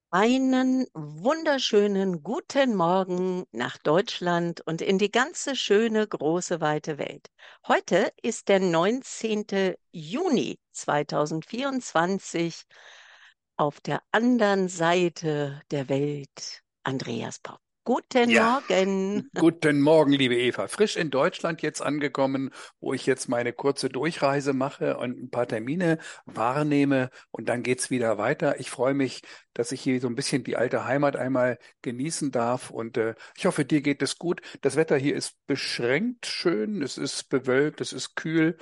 Einen wunderschönen guten Morgen nach Deutschland und in die ganze schöne, große, weite Welt. Heute ist der 19. Juni 2024. Auf der anderen Seite der Welt Andreas Popp. Guten Ja, Morgen. guten Morgen, liebe Eva. Frisch in Deutschland jetzt angekommen, wo ich jetzt meine kurze Durchreise mache und ein paar Termine wahrnehme und dann geht's wieder weiter. Ich freue mich, dass ich hier so ein bisschen die alte Heimat einmal genießen darf und ich hoffe, dir geht es gut. Das Wetter hier ist beschränkt schön, es ist bewölkt, es ist kühl,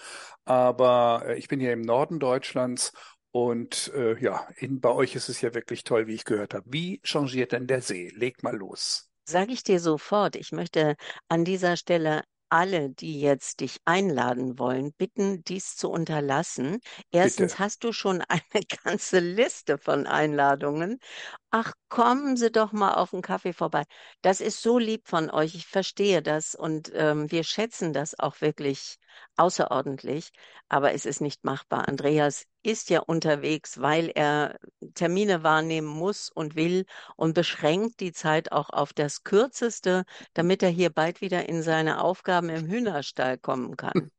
aber ich bin hier im Norden Deutschlands. Und ja, bei euch ist es ja wirklich toll, wie ich gehört habe. Wie changiert denn der See? Leg mal los. Sage ich dir sofort. Ich möchte an dieser Stelle alle, die jetzt dich einladen wollen, bitten, dies zu unterlassen. Bitte. Erstens hast du schon eine ganze Liste von Einladungen. Ach, kommen Sie doch mal auf einen Kaffee vorbei. Das ist so lieb von euch. Ich verstehe das und wir schätzen das auch wirklich außerordentlich. Aber es ist nicht machbar. Andreas ist ja unterwegs, weil er Termine wahrnehmen muss und will und beschränkt die Zeit auch auf das Kürzeste, damit er hier bald wieder in seine Aufgaben im Hühnerstall kommen kann.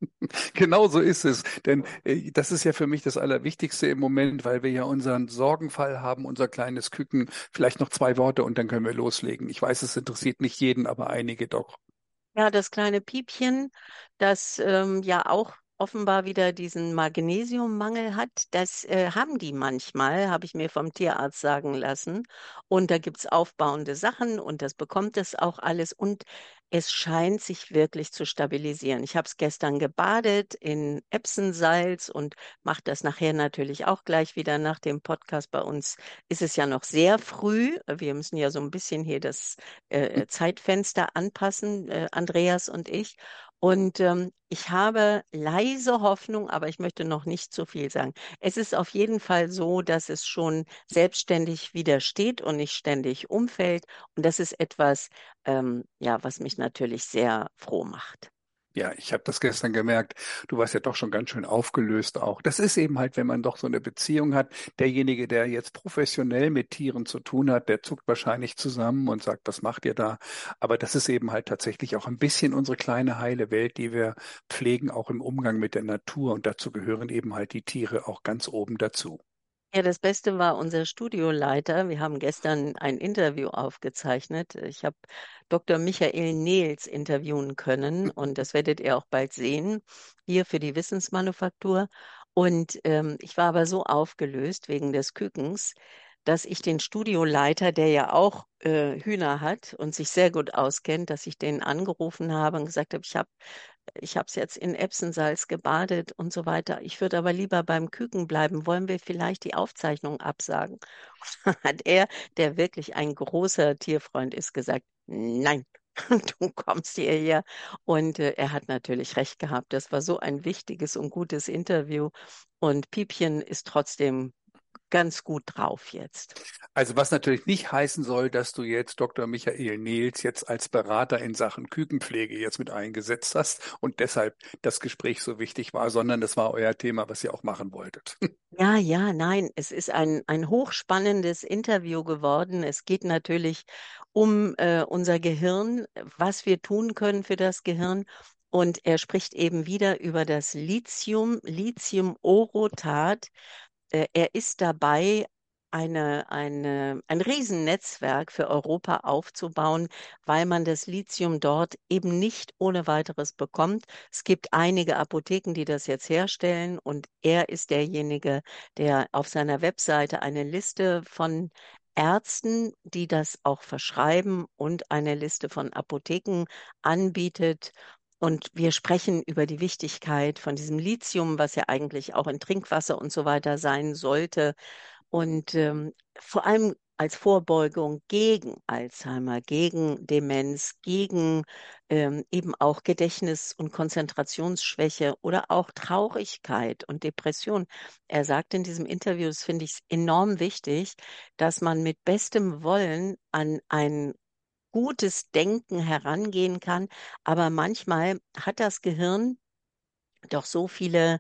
Genau so ist es. Denn das ist ja für mich das Allerwichtigste im Moment, weil wir ja unseren Sorgenfall haben, unser kleines Küken. Vielleicht noch zwei Worte und dann können wir loslegen. Ich weiß, es interessiert nicht jeden, aber einige doch. Ja, das kleine Piepchen, das ja auch offenbar wieder diesen Magnesiummangel hat, das haben die manchmal, habe ich mir vom Tierarzt sagen lassen. Und da gibt's aufbauende Sachen und das bekommt es auch alles. Und es scheint sich wirklich zu stabilisieren. Ich habe es gestern gebadet in Epsonsalz und mache das nachher natürlich auch gleich wieder nach dem Podcast. Bei uns ist es ja noch sehr früh. Wir müssen ja so ein bisschen hier das Zeitfenster anpassen, Andreas und ich. Und ich habe leise Hoffnung, aber ich möchte noch nicht zu viel sagen. Es ist auf jeden Fall so, dass es schon selbstständig widersteht und nicht ständig umfällt. Und das ist etwas, ja, was mich natürlich sehr froh macht. Ja, ich habe das gestern gemerkt. Du warst ja doch schon ganz schön aufgelöst auch. Das ist eben halt, wenn man doch so eine Beziehung hat. Derjenige, der jetzt professionell mit Tieren zu tun hat, der zuckt wahrscheinlich zusammen und sagt, was macht ihr da? Aber das ist eben halt tatsächlich auch ein bisschen unsere kleine heile Welt, die wir pflegen, auch im Umgang mit der Natur. Und dazu gehören eben halt die Tiere auch ganz oben dazu. Ja, das Beste war unser Studioleiter. Wir haben gestern ein Interview aufgezeichnet. Ich habe Dr. Michael Nehls interviewen können und das werdet ihr auch bald sehen, hier für die Wissensmanufaktur. Und ich war aber so aufgelöst wegen des Kükens, dass ich den Studioleiter, der ja auch Hühner hat und sich sehr gut auskennt, dass ich den angerufen habe und gesagt habe, ich habe es jetzt in Epsonsalz gebadet und so weiter. Ich würde aber lieber beim Küken bleiben. Wollen wir vielleicht die Aufzeichnung absagen? Und dann hat er, der wirklich ein großer Tierfreund ist, gesagt, nein. Du kommst hierher. Und er hat natürlich recht gehabt. Das war so ein wichtiges und gutes Interview. Und Piepchen ist trotzdem ganz gut drauf jetzt. Also was natürlich nicht heißen soll, dass du jetzt Dr. Michael Nehls jetzt als Berater in Sachen Kükenpflege jetzt mit eingesetzt hast und deshalb das Gespräch so wichtig war, sondern das war euer Thema, was ihr auch machen wolltet. Ja, ja, nein, es ist ein hochspannendes Interview geworden. Es geht natürlich um unser Gehirn, was wir tun können für das Gehirn. Und er spricht eben wieder über das Lithium, Lithium-Orotat. Er ist dabei, ein Riesennetzwerk für Europa aufzubauen, weil man das Lithium dort eben nicht ohne weiteres bekommt. Es gibt einige Apotheken, die das jetzt herstellen und er ist derjenige, der auf seiner Webseite eine Liste von Ärzten, die das auch verschreiben und eine Liste von Apotheken anbietet. Und wir sprechen über die Wichtigkeit von diesem Lithium, was ja eigentlich auch in Trinkwasser und so weiter sein sollte. Und vor allem als Vorbeugung gegen Alzheimer, gegen Demenz, gegen eben auch Gedächtnis- und Konzentrationsschwäche oder auch Traurigkeit und Depression. Er sagt in diesem Interview, das finde ich enorm wichtig, dass man mit bestem Wollen an ein gutes Denken herangehen kann, aber manchmal hat das Gehirn doch so viele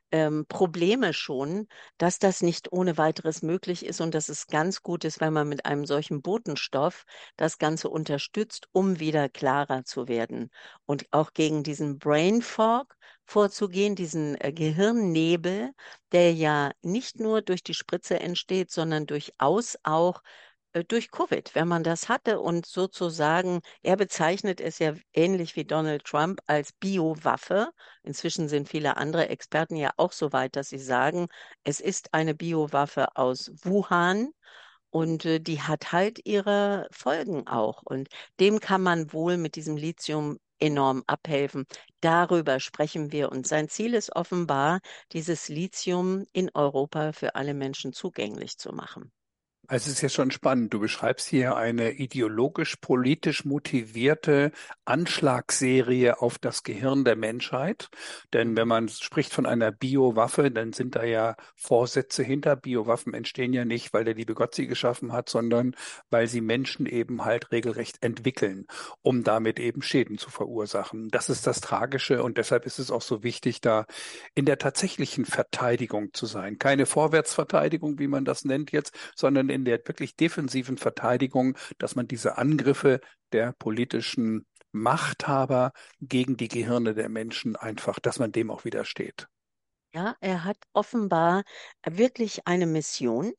Probleme schon, dass das nicht ohne weiteres möglich ist und dass es ganz gut ist, wenn man mit einem solchen Botenstoff das Ganze unterstützt, um wieder klarer zu werden und auch gegen diesen Brain Fog vorzugehen, diesen Gehirnnebel, der ja nicht nur durch die Spritze entsteht, sondern durchaus auch durch Covid, wenn man das hatte und sozusagen, er bezeichnet es ja ähnlich wie Donald Trump als Biowaffe. Inzwischen sind viele andere Experten ja auch so weit, dass sie sagen, es ist eine Biowaffe aus Wuhan und die hat halt ihre Folgen auch. Und dem kann man wohl mit diesem Lithium enorm abhelfen. Darüber sprechen wir. Und sein Ziel ist offenbar, dieses Lithium in Europa für alle Menschen zugänglich zu machen. Also es ist ja schon spannend. Du beschreibst hier eine ideologisch-politisch motivierte Anschlagsserie auf das Gehirn der Menschheit. Denn wenn Mhm. man spricht von einer Biowaffe, dann sind da ja Vorsätze hinter. Biowaffen entstehen ja nicht, weil der liebe Gott sie geschaffen hat, sondern weil sie Menschen eben halt regelrecht entwickeln, um damit eben Schäden zu verursachen. Das ist das Tragische und deshalb ist es auch so wichtig, da in der tatsächlichen Verteidigung zu sein. Keine Vorwärtsverteidigung, wie man das nennt jetzt, sondern in der wirklich defensiven Verteidigung, dass man diese Angriffe der politischen Machthaber gegen die Gehirne der Menschen einfach, dass man dem auch widersteht. Ja, er hat offenbar wirklich eine Mission,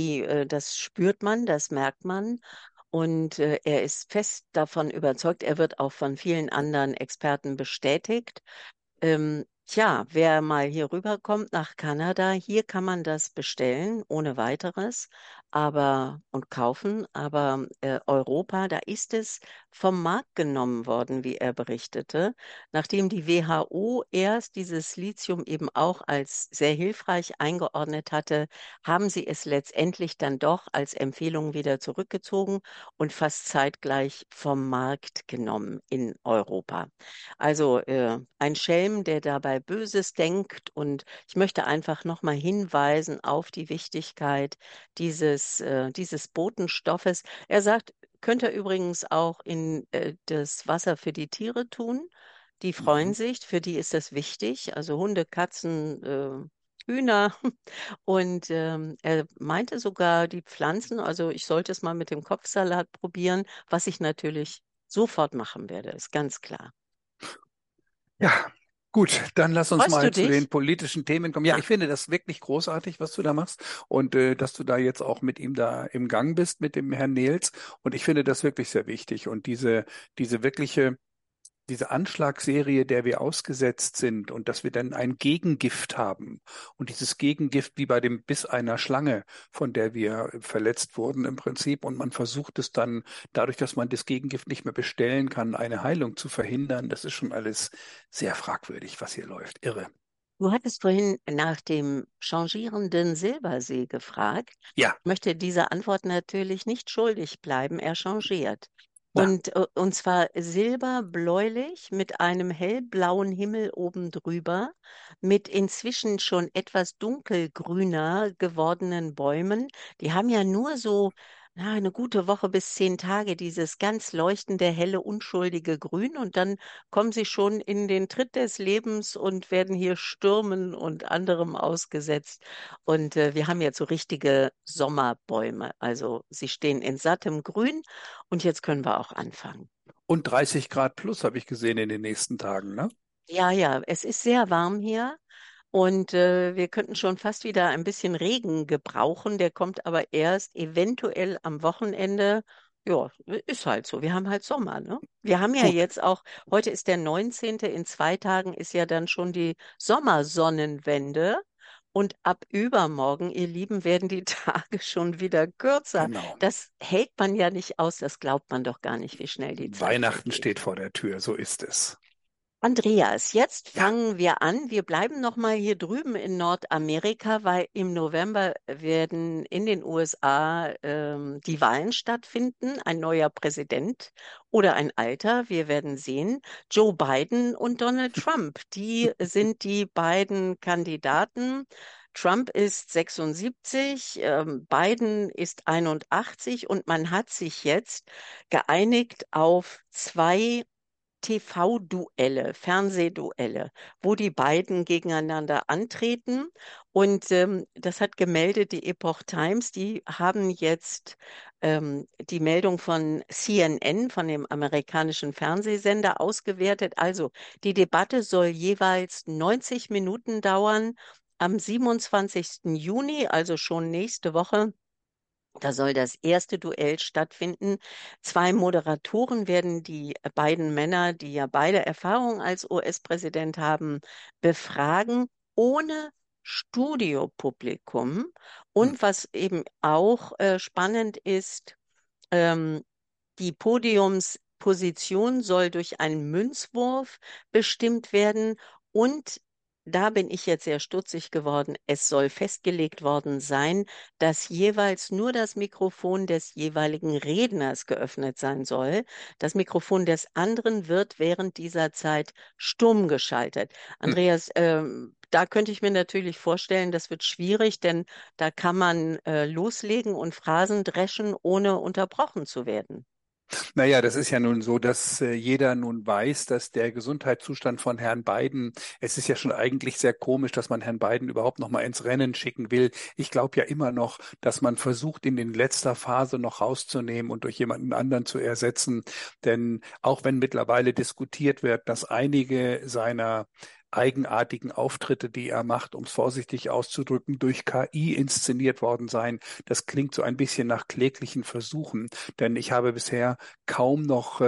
das spürt man, das merkt man. Und er ist fest davon überzeugt, er wird auch von vielen anderen Experten bestätigt. Tja, wer mal hier rüberkommt nach Kanada, hier kann man das bestellen, ohne weiteres, aber und kaufen. Aber Europa, da ist es vom Markt genommen worden, wie er berichtete, nachdem die WHO erst dieses Lithium eben auch als sehr hilfreich eingeordnet hatte, haben sie es letztendlich dann doch als Empfehlung wieder zurückgezogen und fast zeitgleich vom Markt genommen in Europa. Also ein Schelm, der dabei Böses denkt. Und ich möchte einfach nochmal hinweisen auf die Wichtigkeit dieses Botenstoffes. Er sagt, könnte er übrigens auch in das Wasser für die Tiere tun. Die freuen Mhm. sich, für die ist das wichtig. Also Hunde, Katzen, Hühner. Und er meinte sogar die Pflanzen, also ich sollte es mal mit dem Kopfsalat probieren, was ich natürlich sofort machen werde, ist ganz klar. Ja, gut, dann lass uns Freust du mal zu den dich? politischen Themen kommen. Ja, Ja. ich finde das wirklich großartig, was du da machst und dass du da jetzt auch mit ihm da im Gang bist, mit dem Herrn Nehls. Und ich finde das wirklich sehr wichtig. Und diese wirkliche diese Anschlagsserie, der wir ausgesetzt sind und dass wir dann ein Gegengift haben. Und dieses Gegengift wie bei dem Biss einer Schlange, von der wir verletzt wurden im Prinzip. Und man versucht es dann, dadurch, dass man das Gegengift nicht mehr bestellen kann, eine Heilung zu verhindern. Das ist schon alles sehr fragwürdig, was hier läuft. Irre. Du hattest vorhin nach dem changierenden Silbersee gefragt. Ja, Ich möchte dieser Antwort natürlich nicht schuldig bleiben. Er changiert. na, Und zwar silberbläulich mit einem hellblauen Himmel oben drüber, mit inzwischen schon etwas dunkelgrüner gewordenen Bäumen. Die haben ja nur so eine gute Woche bis 10 Tage dieses ganz leuchtende, helle, unschuldige Grün und dann kommen sie schon in den Tritt des Lebens und werden hier Stürmen und anderem ausgesetzt. Und wir haben jetzt so richtige Sommerbäume. Also sie stehen in sattem Grün und jetzt können wir auch anfangen. und 30 Grad plus habe ich gesehen in den nächsten Tagen, ne? Ja, ja, es ist sehr warm hier und wir könnten schon fast wieder ein bisschen Regen gebrauchen. Der kommt aber erst eventuell am Wochenende. Ja, ist halt so. Wir haben halt Sommer, ne? Wir haben ja Gut. jetzt auch, heute ist der 19., in 2 Tagen ist ja dann schon die Sommersonnenwende. Und ab übermorgen, ihr Lieben, werden die Tage schon wieder kürzer. Genau. Das hält man ja nicht aus. Das glaubt man doch gar nicht, wie schnell die Zeit Weihnachten vergeht. steht vor der Tür, so ist es. Andreas, jetzt Ja, fangen wir an. Wir bleiben noch mal hier drüben in Nordamerika, weil im November werden in den USA die Wahlen stattfinden. Ein neuer Präsident oder ein alter, wir werden sehen. Joe Biden und Donald Trump, die sind die beiden Kandidaten. Trump ist 76, Biden ist 81 und man hat sich jetzt geeinigt auf zwei TV-Duelle, Fernsehduelle, wo die beiden gegeneinander antreten. Und das hat gemeldet die Epoch Times. Die haben jetzt die Meldung von CNN, von dem amerikanischen Fernsehsender, ausgewertet. Also die Debatte soll jeweils 90 Minuten dauern. Am 27. Juni, also schon nächste Woche, da soll das erste Duell stattfinden. Zwei Moderatoren werden die beiden Männer, die ja beide Erfahrung als US-Präsident haben, befragen, ohne Studiopublikum. Hm. Und was eben auch spannend ist, ähm, die Podiumsposition soll durch einen Münzwurf bestimmt werden. Und da bin ich jetzt sehr stutzig geworden. Es soll festgelegt worden sein, dass jeweils nur das Mikrofon des jeweiligen Redners geöffnet sein soll. Das Mikrofon des anderen wird während dieser Zeit stumm geschaltet. Hm. Andreas, da könnte ich mir natürlich vorstellen, das wird schwierig, denn da kann man loslegen und Phrasen dreschen, ohne unterbrochen zu werden. Naja, das ist ja nun so, dass jeder nun weiß, dass der Gesundheitszustand von Herrn Biden, es ist ja schon eigentlich sehr komisch, dass man Herrn Biden überhaupt noch mal ins Rennen schicken will. Ich glaube ja immer noch, dass man versucht, ihn in letzter Phase noch rauszunehmen und durch jemanden anderen zu ersetzen. Denn auch wenn mittlerweile diskutiert wird, dass einige seiner eigenartigen Auftritte, die er macht, um es vorsichtig auszudrücken, durch KI inszeniert worden seien, das klingt so ein bisschen nach kläglichen Versuchen. Denn ich habe bisher kaum noch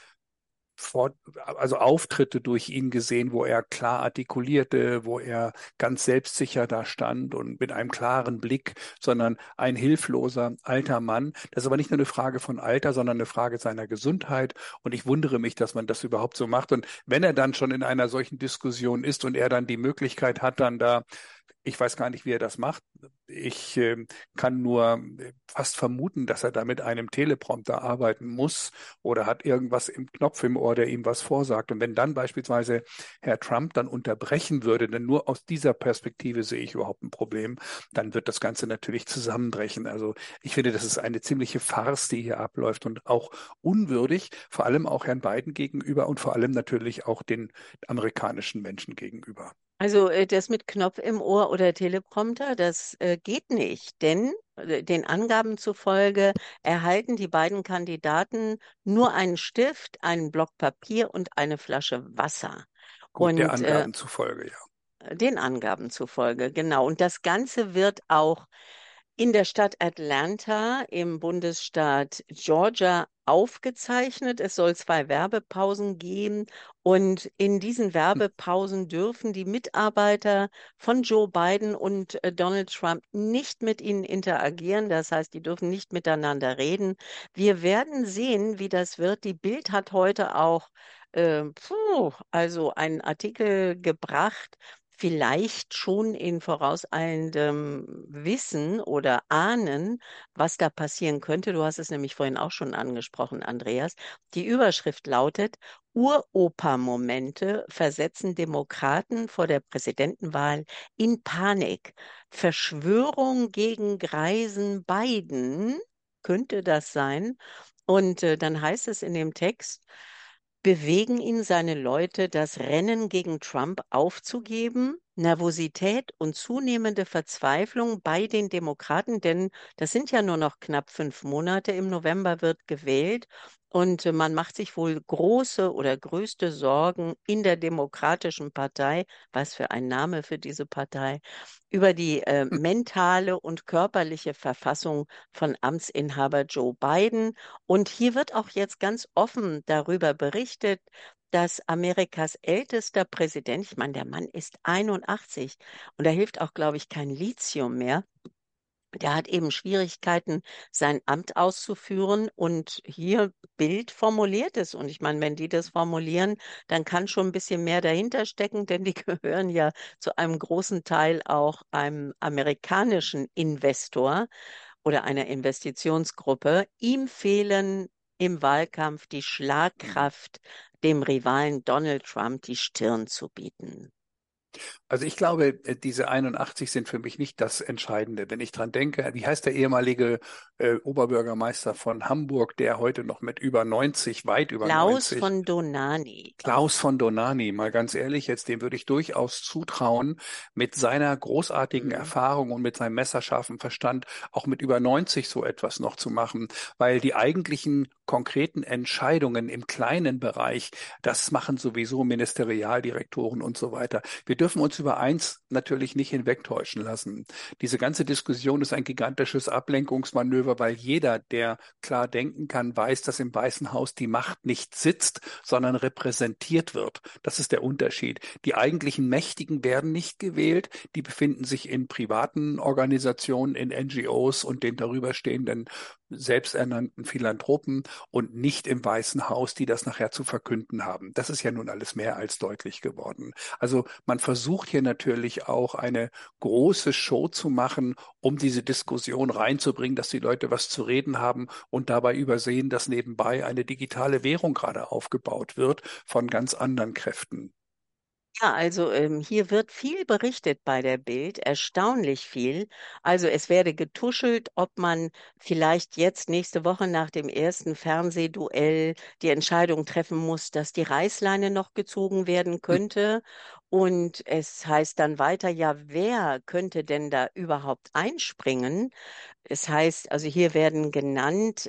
also Auftritte durch ihn gesehen, wo er klar artikulierte, wo er ganz selbstsicher da stand und mit einem klaren Blick, sondern ein hilfloser alter Mann. Das ist aber nicht nur eine Frage von Alter, sondern eine Frage seiner Gesundheit. Und ich wundere mich, dass man das überhaupt so macht. Und wenn er dann schon in einer solchen Diskussion ist und er dann die Möglichkeit hat, dann da, ich weiß gar nicht, wie er das macht. Ich kann nur fast vermuten, dass er da mit einem Teleprompter arbeiten muss oder hat irgendwas im Knopf im Ohr, der ihm was vorsagt. Und wenn dann beispielsweise Herr Trump dann unterbrechen würde, denn nur aus dieser Perspektive sehe ich überhaupt ein Problem, dann wird das Ganze natürlich zusammenbrechen. Also ich finde, das ist eine ziemliche Farce, die hier abläuft und auch unwürdig, vor allem auch Herrn Biden gegenüber und vor allem natürlich auch den amerikanischen Menschen gegenüber. Also das mit Knopf im Ohr oder Teleprompter, das geht nicht, denn den Angaben zufolge erhalten die beiden Kandidaten nur einen Stift, einen Block Papier und eine Flasche Wasser. Gut, der Und Angaben zufolge, ja. den Angaben zufolge, genau. Und das Ganze wird auch in der Stadt Atlanta im Bundesstaat Georgia aufgezeichnet. Es soll zwei Werbepausen geben und in diesen Werbepausen dürfen die Mitarbeiter von Joe Biden und Donald Trump nicht mit ihnen interagieren. Das heißt, die dürfen nicht miteinander reden. Wir werden sehen, wie das wird. Die Bild hat heute auch also einen Artikel gebracht, vielleicht schon in vorauseilendem Wissen oder Ahnen, was da passieren könnte. Du hast es nämlich vorhin auch schon angesprochen, Andreas. Die Überschrift lautet: Uropa-Momente versetzen Demokraten vor der Präsidentenwahl in Panik. Verschwörung gegen Greisen Biden, könnte das sein? Und dann heißt es in dem Text, bewegen ihn seine Leute, das Rennen gegen Trump aufzugeben? Nervosität und zunehmende Verzweiflung bei den Demokraten, denn das sind ja nur noch knapp 5 Monate. Im November wird gewählt und man macht sich wohl große oder größte Sorgen in der Demokratischen Partei, was für ein Name für diese Partei, über die mentale und körperliche Verfassung von Amtsinhaber Joe Biden. Und hier wird auch jetzt ganz offen darüber berichtet, dass Amerikas ältester Präsident, ich meine, der Mann ist 81 und da hilft auch, glaube ich, kein Lithium mehr. Der hat eben Schwierigkeiten, sein Amt auszuführen und hier Bild formuliert es. Und ich meine, wenn die das formulieren, dann kann schon ein bisschen mehr dahinter stecken, denn die gehören ja zu einem großen Teil auch einem amerikanischen Investor oder einer Investitionsgruppe. Ihm fehlen im Wahlkampf die Schlagkraft, dem Rivalen Donald Trump die Stirn zu bieten. Also ich glaube, diese 81 sind für mich nicht das Entscheidende. Wenn ich dran denke, wie heißt der ehemalige Oberbürgermeister von Hamburg, der heute noch mit über 90, weit über Klaus 90, von Donani. Klaus von Donani, mal ganz ehrlich, jetzt dem würde ich durchaus zutrauen, mit seiner großartigen Mhm. Erfahrung und mit seinem messerscharfen Verstand auch mit über 90 so etwas noch zu machen, weil die eigentlichen konkreten Entscheidungen im kleinen Bereich, das machen sowieso Ministerialdirektoren und so weiter. Wir dürfen uns über eins natürlich nicht hinwegtäuschen lassen. Diese ganze Diskussion ist ein gigantisches Ablenkungsmanöver, weil jeder, der klar denken kann, weiß, dass im Weißen Haus die Macht nicht sitzt, sondern repräsentiert wird. Das ist der Unterschied. Die eigentlichen Mächtigen werden nicht gewählt, die befinden sich in privaten Organisationen, in NGOs und den darüber stehenden selbsternannten Philanthropen und nicht im Weißen Haus, die das nachher zu verkünden haben. Das ist ja nun alles mehr als deutlich geworden. Also man versucht hier natürlich auch eine große Show zu machen, um diese Diskussion reinzubringen, dass die Leute was zu reden haben und dabei übersehen, dass nebenbei eine digitale Währung gerade aufgebaut wird von ganz anderen Kräften. Ja, also hier wird viel berichtet bei der Bild, erstaunlich viel. Also es werde getuschelt, ob man vielleicht jetzt nächste Woche nach dem ersten Fernsehduell die Entscheidung treffen muss, dass die Reißleine noch gezogen werden könnte. Und es heißt dann weiter, ja, wer könnte denn da überhaupt einspringen? Es heißt, also hier werden genannt,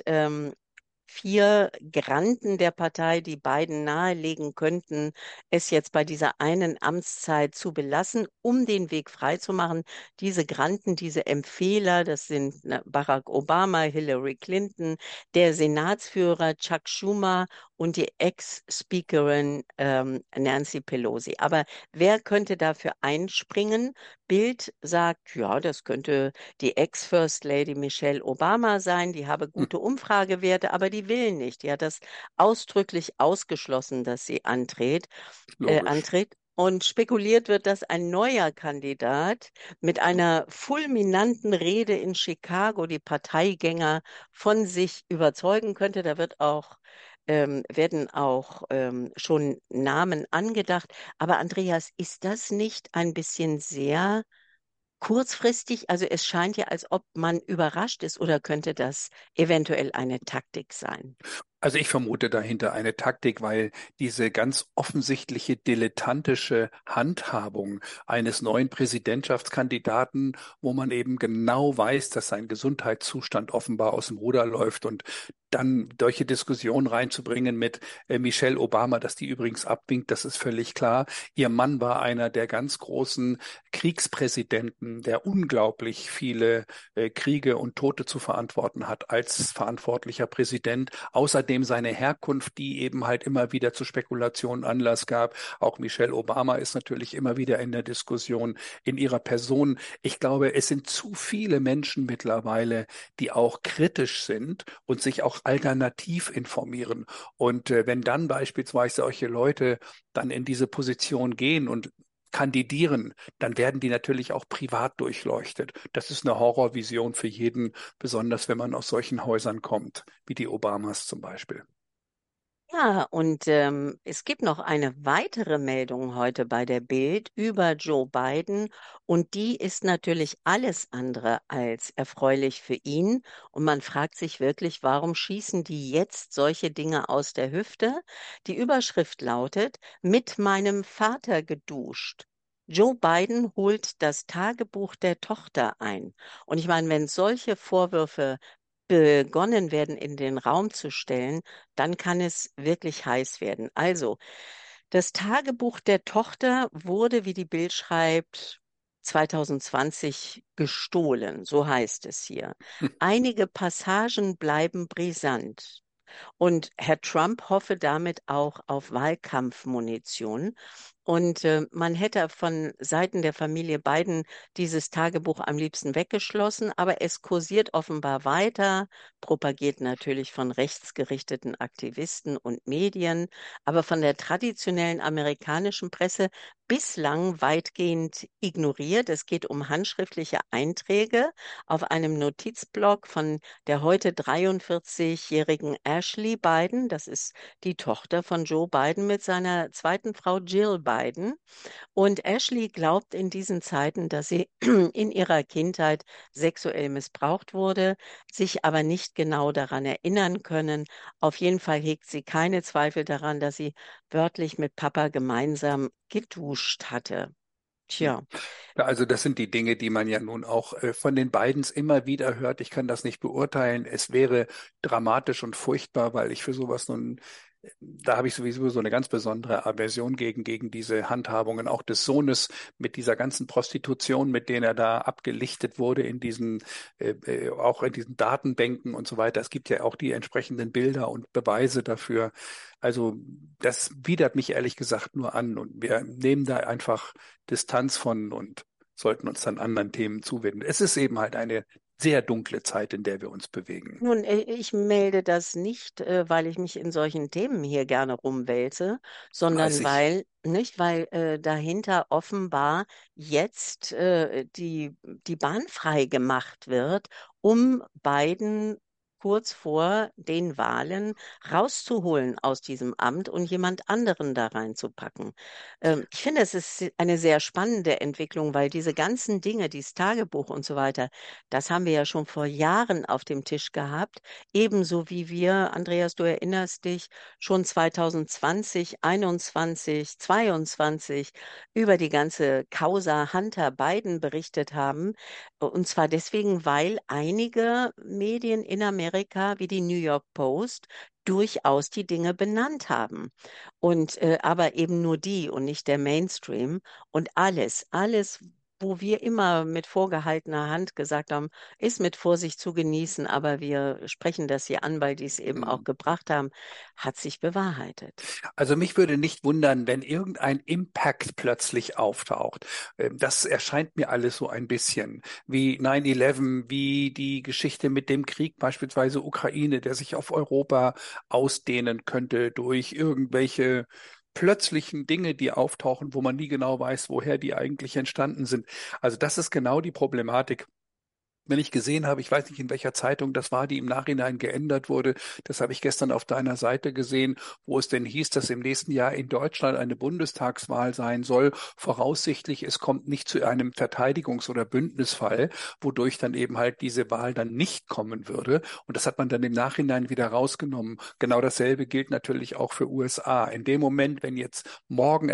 vier Granden der Partei, die beiden nahelegen könnten, es jetzt bei dieser einen Amtszeit zu belassen, um den Weg freizumachen. Diese Granden, diese Empfehler, das sind Barack Obama, Hillary Clinton, der Senatsführer Chuck Schumer und die Ex-Speakerin Nancy Pelosi. Aber wer könnte dafür einspringen? Bild sagt, ja, das könnte die Ex-First Lady Michelle Obama sein, die habe Hm, gute Umfragewerte, aber die will nicht. Die hat das ausdrücklich ausgeschlossen, dass sie logisch. antritt. Und spekuliert wird, dass ein neuer Kandidat mit einer fulminanten Rede in Chicago die Parteigänger von sich überzeugen könnte. Da werden auch schon Namen angedacht. Aber Andreas, ist das nicht ein bisschen sehr kurzfristig? Also es scheint ja, als ob man überrascht ist, oder könnte das eventuell eine Taktik sein? Also ich vermute dahinter eine Taktik, weil diese ganz offensichtliche dilettantische Handhabung eines neuen Präsidentschaftskandidaten, wo man eben genau weiß, dass sein Gesundheitszustand offenbar aus dem Ruder läuft und dann solche Diskussionen reinzubringen mit Michelle Obama, dass die übrigens abwinkt, das ist völlig klar. Ihr Mann war einer der ganz großen Kriegspräsidenten, der unglaublich viele Kriege und Tote zu verantworten hat als verantwortlicher Präsident. Außerdem seine Herkunft, die eben halt immer wieder zu Spekulationen Anlass gab. Auch Michelle Obama ist natürlich immer wieder in der Diskussion in ihrer Person. Ich glaube, es sind zu viele Menschen mittlerweile, die auch kritisch sind und sich auch alternativ informieren. Und wenn dann beispielsweise solche Leute dann in diese Position gehen und kandidieren, dann werden die natürlich auch privat durchleuchtet. Das ist eine Horrorvision für jeden, besonders wenn man aus solchen Häusern kommt, wie die Obamas zum Beispiel. Ja, und es gibt noch eine weitere Meldung heute bei der Bild über Joe Biden, und die ist natürlich alles andere als erfreulich für ihn. Und man fragt sich wirklich, warum schießen die jetzt solche Dinge aus der Hüfte? Die Überschrift lautet: Mit meinem Vater geduscht. Joe Biden holt das Tagebuch der Tochter ein. Und ich meine, wenn solche Vorwürfe begonnen werden, in den Raum zu stellen, dann kann es wirklich heiß werden. Also, das Tagebuch der Tochter wurde, wie die Bild schreibt, 2020 gestohlen, so heißt es hier. Einige Passagen bleiben brisant. Und Herr Trump hoffe damit auch auf Wahlkampfmunition. Und man hätte von Seiten der Familie Biden dieses Tagebuch am liebsten weggeschlossen, aber es kursiert offenbar weiter, propagiert natürlich von rechtsgerichteten Aktivisten und Medien, aber von der traditionellen amerikanischen Presse bislang weitgehend ignoriert. Es geht um handschriftliche Einträge auf einem Notizblock von der heute 43-jährigen Ashley Biden. Das ist die Tochter von Joe Biden mit seiner zweiten Frau Jill Biden. Und Ashley glaubt in diesen Zeiten, dass sie in ihrer Kindheit sexuell missbraucht wurde, sich aber nicht genau daran erinnern können. Auf jeden Fall hegt sie keine Zweifel daran, dass sie wörtlich mit Papa gemeinsam geduscht hatte. Hm. Tja, Ja, also das sind die Dinge, die man ja nun auch von den Bidens immer wieder hört. Ich kann das nicht beurteilen. Es wäre dramatisch und furchtbar, weil ich für sowas nun, da habe ich sowieso so eine ganz besondere Aversion gegen diese Handhabungen, auch des Sohnes mit dieser ganzen Prostitution, mit denen er da abgelichtet wurde in diesen, auch in diesen Datenbänken und so weiter. Es gibt ja auch die entsprechenden Bilder und Beweise dafür. Also das widert mich ehrlich gesagt nur an und wir nehmen da einfach Distanz von und sollten uns dann anderen Themen zuwenden. Es ist eben halt eine sehr dunkle Zeit, in der wir uns bewegen. nun, ich melde das nicht, weil ich mich in solchen Themen hier gerne rumwälze, Weiß sondern ich. weil dahinter offenbar jetzt die Bahn frei gemacht wird, um Biden kurz vor den Wahlen rauszuholen aus diesem Amt und jemand anderen da reinzupacken. Ich finde, es ist eine sehr spannende Entwicklung, weil diese ganzen Dinge, dieses Tagebuch und so weiter, das haben wir ja schon vor Jahren auf dem Tisch gehabt. Ebenso wie wir, Andreas, du erinnerst dich, schon 2020, 21, 22 über die ganze Causa Hunter Biden berichtet haben. Und zwar deswegen, weil einige Medien in Amerika, wie die New York Post, durchaus die Dinge benannt haben. Und aber eben nur die und nicht der Mainstream. Und alles, wo wir immer mit vorgehaltener Hand gesagt haben, ist mit Vorsicht zu genießen, aber wir sprechen das hier an, weil die es eben auch Hm. gebracht haben, hat sich bewahrheitet. Also mich würde nicht wundern, wenn irgendein Impact plötzlich auftaucht. Das erscheint mir alles so ein bisschen wie 9/11, wie die Geschichte mit dem Krieg, beispielsweise Ukraine, der sich auf Europa ausdehnen könnte durch irgendwelche plötzlichen Dinge, die auftauchen, wo man nie genau weiß, woher die eigentlich entstanden sind. Also das ist genau die Problematik. Wenn ich gesehen habe, ich weiß nicht, in welcher Zeitung das war, die im Nachhinein geändert wurde, das habe ich gestern auf deiner Seite gesehen, wo es denn hieß, dass im nächsten Jahr in Deutschland eine Bundestagswahl sein soll. Voraussichtlich, es kommt nicht zu einem Verteidigungs- oder Bündnisfall, wodurch dann eben halt diese Wahl dann nicht kommen würde. Und das hat man dann im Nachhinein wieder rausgenommen. Genau dasselbe gilt natürlich auch für USA. In dem Moment, wenn jetzt morgen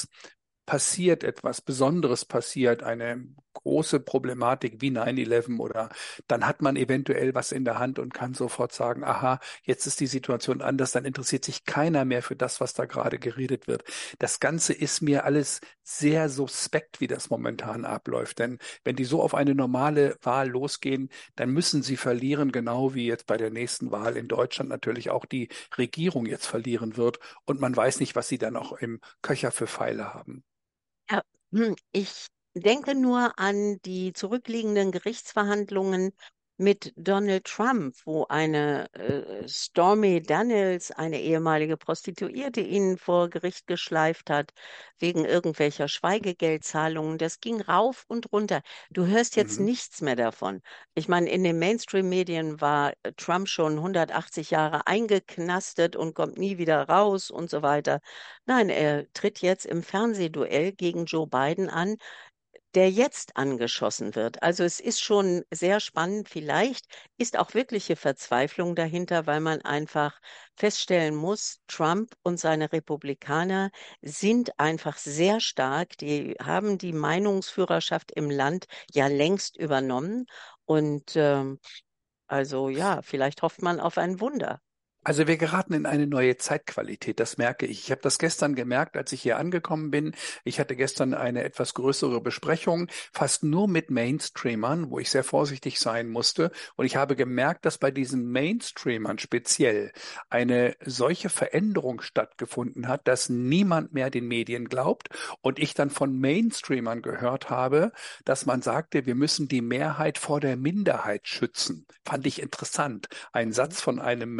etwas Besonderes passiert, eine große Problematik wie 9/11 oder dann hat man eventuell was in der Hand und kann sofort sagen, aha, jetzt ist die Situation anders, dann interessiert sich keiner mehr für das, was da gerade geredet wird. Das Ganze ist mir alles sehr suspekt, wie das momentan abläuft, denn wenn die so auf eine normale Wahl losgehen, dann müssen sie verlieren, genau wie jetzt bei der nächsten Wahl in Deutschland natürlich auch die Regierung jetzt verlieren wird und man weiß nicht, was sie dann auch im Köcher für Pfeile haben. Ja, ich denke nur an die zurückliegenden Gerichtsverhandlungen mit Donald Trump, wo eine Stormy Daniels, eine ehemalige Prostituierte, ihn vor Gericht geschleift hat wegen irgendwelcher Schweigegeldzahlungen. Das ging rauf und runter. Du hörst jetzt Mhm. nichts mehr davon. Ich meine, in den Mainstream-Medien war Trump schon 180 Jahre eingeknastet und kommt nie wieder raus und so weiter. Nein, er tritt jetzt im Fernsehduell gegen Joe Biden an, der jetzt angeschossen wird. Also es ist schon sehr spannend. Vielleicht ist auch wirkliche Verzweiflung dahinter, weil man einfach feststellen muss, Trump und seine Republikaner sind einfach sehr stark. Die haben die Meinungsführerschaft im Land ja längst übernommen. Und also ja, vielleicht hofft man auf ein Wunder. Also wir geraten in eine neue Zeitqualität, das merke ich. Ich habe das gestern gemerkt, als ich hier angekommen bin. Ich hatte gestern eine etwas größere Besprechung, fast nur mit Mainstreamern, wo ich sehr vorsichtig sein musste. Und ich habe gemerkt, dass bei diesen Mainstreamern speziell eine solche Veränderung stattgefunden hat, dass niemand mehr den Medien glaubt. Und ich dann von Mainstreamern gehört habe, dass man sagte, wir müssen die Mehrheit vor der Minderheit schützen. Fand ich interessant. Ein Satz von einem Mainstream.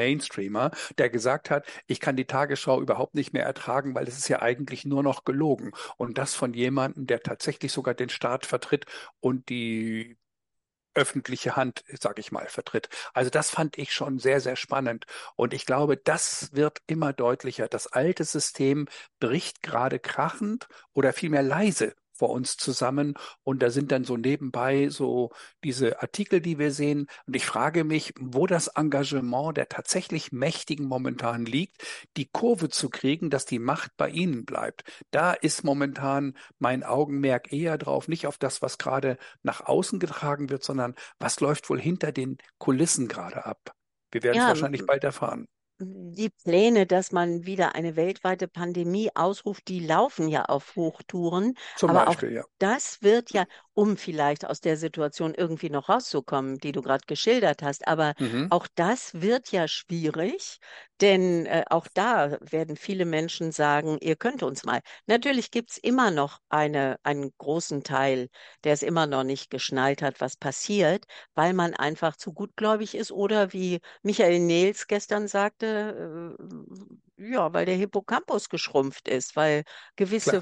Tagesschau-Streamer, der gesagt hat, ich kann die Tagesschau überhaupt nicht mehr ertragen, weil es ist ja eigentlich nur noch gelogen. Und das von jemandem, der tatsächlich sogar den Staat vertritt und die öffentliche Hand, sage ich mal, vertritt. Also das fand ich schon sehr, sehr spannend. Und ich glaube, das wird immer deutlicher. Das alte System bricht gerade krachend oder vielmehr leise vor uns zusammen. Und da sind dann so nebenbei so diese Artikel, die wir sehen. Und ich frage mich, wo das Engagement der tatsächlich Mächtigen momentan liegt, die Kurve zu kriegen, dass die Macht bei ihnen bleibt. Da ist momentan mein Augenmerk eher drauf, nicht auf das, was gerade nach außen getragen wird, sondern was läuft wohl hinter den Kulissen gerade ab? Wir werden es Ja, wahrscheinlich bald erfahren. die Pläne, dass man wieder eine weltweite Pandemie ausruft, die laufen ja auf Hochtouren. Zum Aber auch Beispiel, ja. das wird ja, um vielleicht aus der Situation irgendwie noch rauszukommen, die du gerade geschildert hast, aber Mhm. auch das wird ja schwierig, denn auch da werden viele Menschen sagen, ihr könnt uns mal. Natürlich gibt es immer noch einen großen Teil, der es immer noch nicht geschnallt hat, was passiert, weil man einfach zu gutgläubig ist oder wie Michael Nehls gestern sagte, ja, weil der Hippocampus geschrumpft ist, weil gewisse Klar.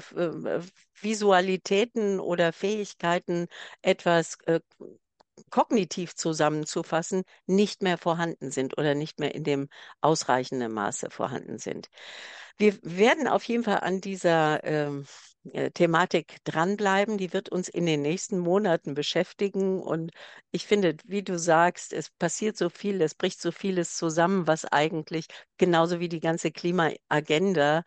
Visualitäten oder Fähigkeiten, etwas kognitiv zusammenzufassen, nicht mehr vorhanden sind oder nicht mehr in dem ausreichenden Maße vorhanden sind. Wir werden auf jeden Fall an dieser Thematik dranbleiben. Die wird uns in den nächsten Monaten beschäftigen. Und ich finde, wie du sagst, es passiert so viel, es bricht so vieles zusammen, was eigentlich genauso wie die ganze Klimaagenda.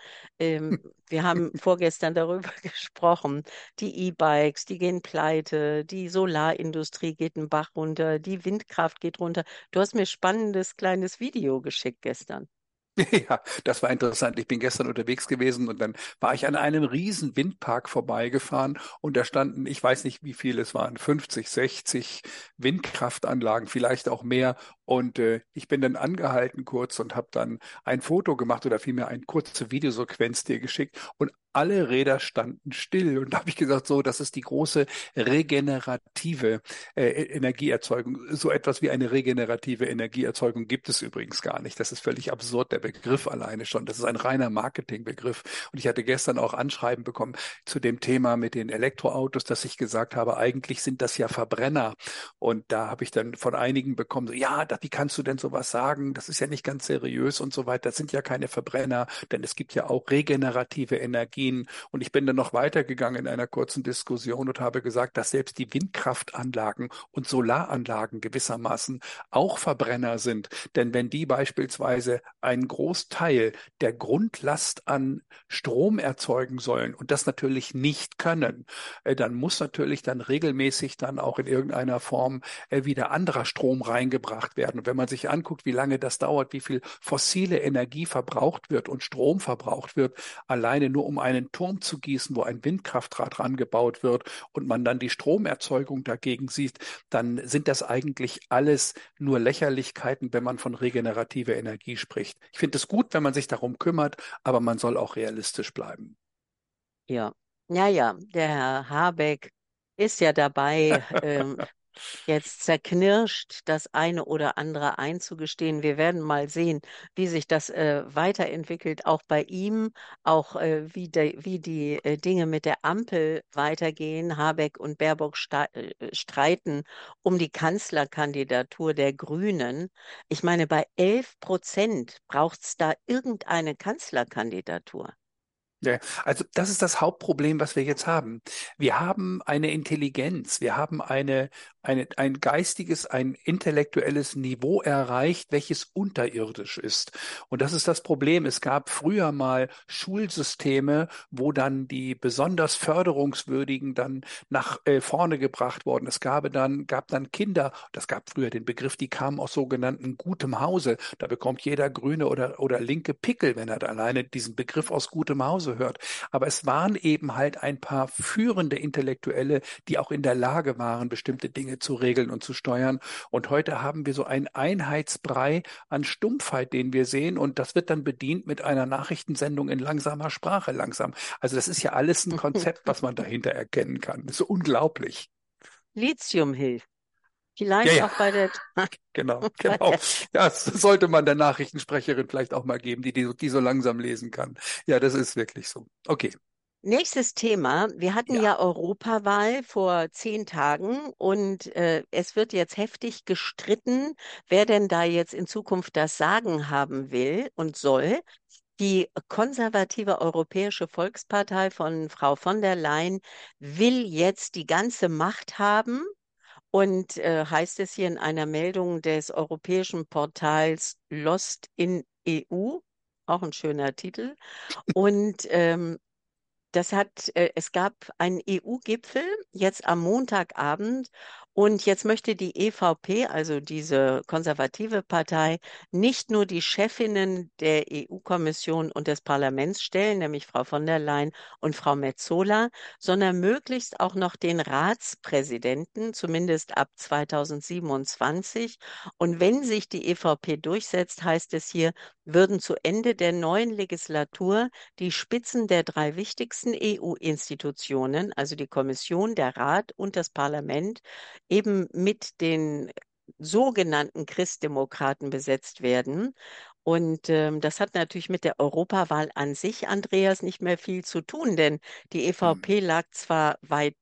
Wir haben vorgestern darüber gesprochen. Die E-Bikes, die gehen pleite, die Solarindustrie geht einen Bach runter, die Windkraft geht runter. Du hast mir spannendes kleines Video geschickt gestern. Ja, das war interessant. Ich bin gestern unterwegs gewesen und dann war ich an einem riesen Windpark vorbeigefahren und da standen, ich weiß nicht, wie viele es waren, 50, 60 Windkraftanlagen, vielleicht auch mehr. Und ich bin dann angehalten kurz und habe dann ein Foto gemacht oder vielmehr eine kurze Videosequenz dir geschickt und alle Räder standen still. Und da habe ich gesagt, so, das ist die große regenerative Energieerzeugung. So etwas wie eine regenerative Energieerzeugung gibt es übrigens gar nicht. Das ist völlig absurd, der Begriff alleine schon. Das ist ein reiner Marketingbegriff. Und ich hatte gestern auch Anschreiben bekommen zu dem Thema mit den Elektroautos, dass ich gesagt habe, eigentlich sind das ja Verbrenner. Und da habe ich dann von einigen bekommen, so, ja, wie kannst du denn sowas sagen? Das ist ja nicht ganz seriös und so weiter. Das sind ja keine Verbrenner, denn es gibt ja auch regenerative Energien. Und ich bin dann noch weitergegangen in einer kurzen Diskussion und habe gesagt, dass selbst die Windkraftanlagen und Solaranlagen gewissermaßen auch Verbrenner sind. Denn wenn die beispielsweise einen Großteil der Grundlast an Strom erzeugen sollen und das natürlich nicht können, dann muss natürlich dann regelmäßig dann auch in irgendeiner Form wieder anderer Strom reingebracht werden. Und wenn man sich anguckt, wie lange das dauert, wie viel fossile Energie verbraucht wird und Strom verbraucht wird, alleine nur um einen Turm zu gießen, wo ein Windkraftrad rangebaut wird und man dann die Stromerzeugung dagegen sieht, dann sind das eigentlich alles nur Lächerlichkeiten, wenn man von regenerativer Energie spricht. Ich finde es gut, wenn man sich darum kümmert, aber man soll auch realistisch bleiben. Ja, ja, ja, der Herr Habeck ist ja dabei, jetzt zerknirscht das eine oder andere einzugestehen. Wir werden mal sehen, wie sich das weiterentwickelt, auch bei ihm, auch wie die Dinge mit der Ampel weitergehen. Habeck und Baerbock streiten um die Kanzlerkandidatur der Grünen. Ich meine, bei 11% braucht es da irgendeine Kanzlerkandidatur. Ja, also das ist das Hauptproblem, was wir jetzt haben. Wir haben eine Intelligenz, wir haben ein geistiges, ein intellektuelles Niveau erreicht, welches unterirdisch ist. Und das ist das Problem. Es gab früher mal Schulsysteme, wo dann die besonders Förderungswürdigen dann nach vorne gebracht wurden. Gab dann Kinder, das gab früher den Begriff, die kamen aus sogenannten gutem Hause. Da bekommt jeder grüne oder linke Pickel, wenn er da alleine diesen Begriff aus gutem Hause hört. Aber es waren eben halt ein paar führende Intellektuelle, die auch in der Lage waren, bestimmte Dinge zu regeln und zu steuern. Und heute haben wir so einen Einheitsbrei an Stumpfheit, den wir sehen. Und das wird dann bedient mit einer Nachrichtensendung in langsamer Sprache langsam. Also das ist ja alles ein Konzept, was man dahinter erkennen kann. Das ist so unglaublich. Lithium hilft. Ja, Vielleicht ja, auch bei der, genau, bei genau. der Ja, das sollte man der Nachrichtensprecherin vielleicht auch mal geben, die so langsam lesen kann. Ja, das ist wirklich so. Okay. Nächstes Thema. Wir hatten Ja. ja Europawahl vor 10 Tagen und es wird jetzt heftig gestritten, wer denn da jetzt in Zukunft das Sagen haben will und soll. Die konservative Europäische Volkspartei von Frau von der Leyen will jetzt die ganze Macht haben und heißt es hier in einer Meldung des europäischen Portals Lost in EU, auch ein schöner Titel. Und es gab einen EU-Gipfel jetzt am Montagabend und jetzt möchte die EVP, also diese konservative Partei, nicht nur die Chefinnen der EU-Kommission und des Parlaments stellen, nämlich Frau von der Leyen und Frau Metsola, sondern möglichst auch noch den Ratspräsidenten, zumindest ab 2027. Und wenn sich die EVP durchsetzt, heißt es hier, würden zu Ende der neuen Legislatur die Spitzen der drei wichtigsten EU-Institutionen, also die Kommission, der Rat und das Parlament, eben mit den sogenannten Christdemokraten besetzt werden. Und das hat natürlich mit der Europawahl an sich, Andreas, nicht mehr viel zu tun, denn die Hm. EVP lag zwar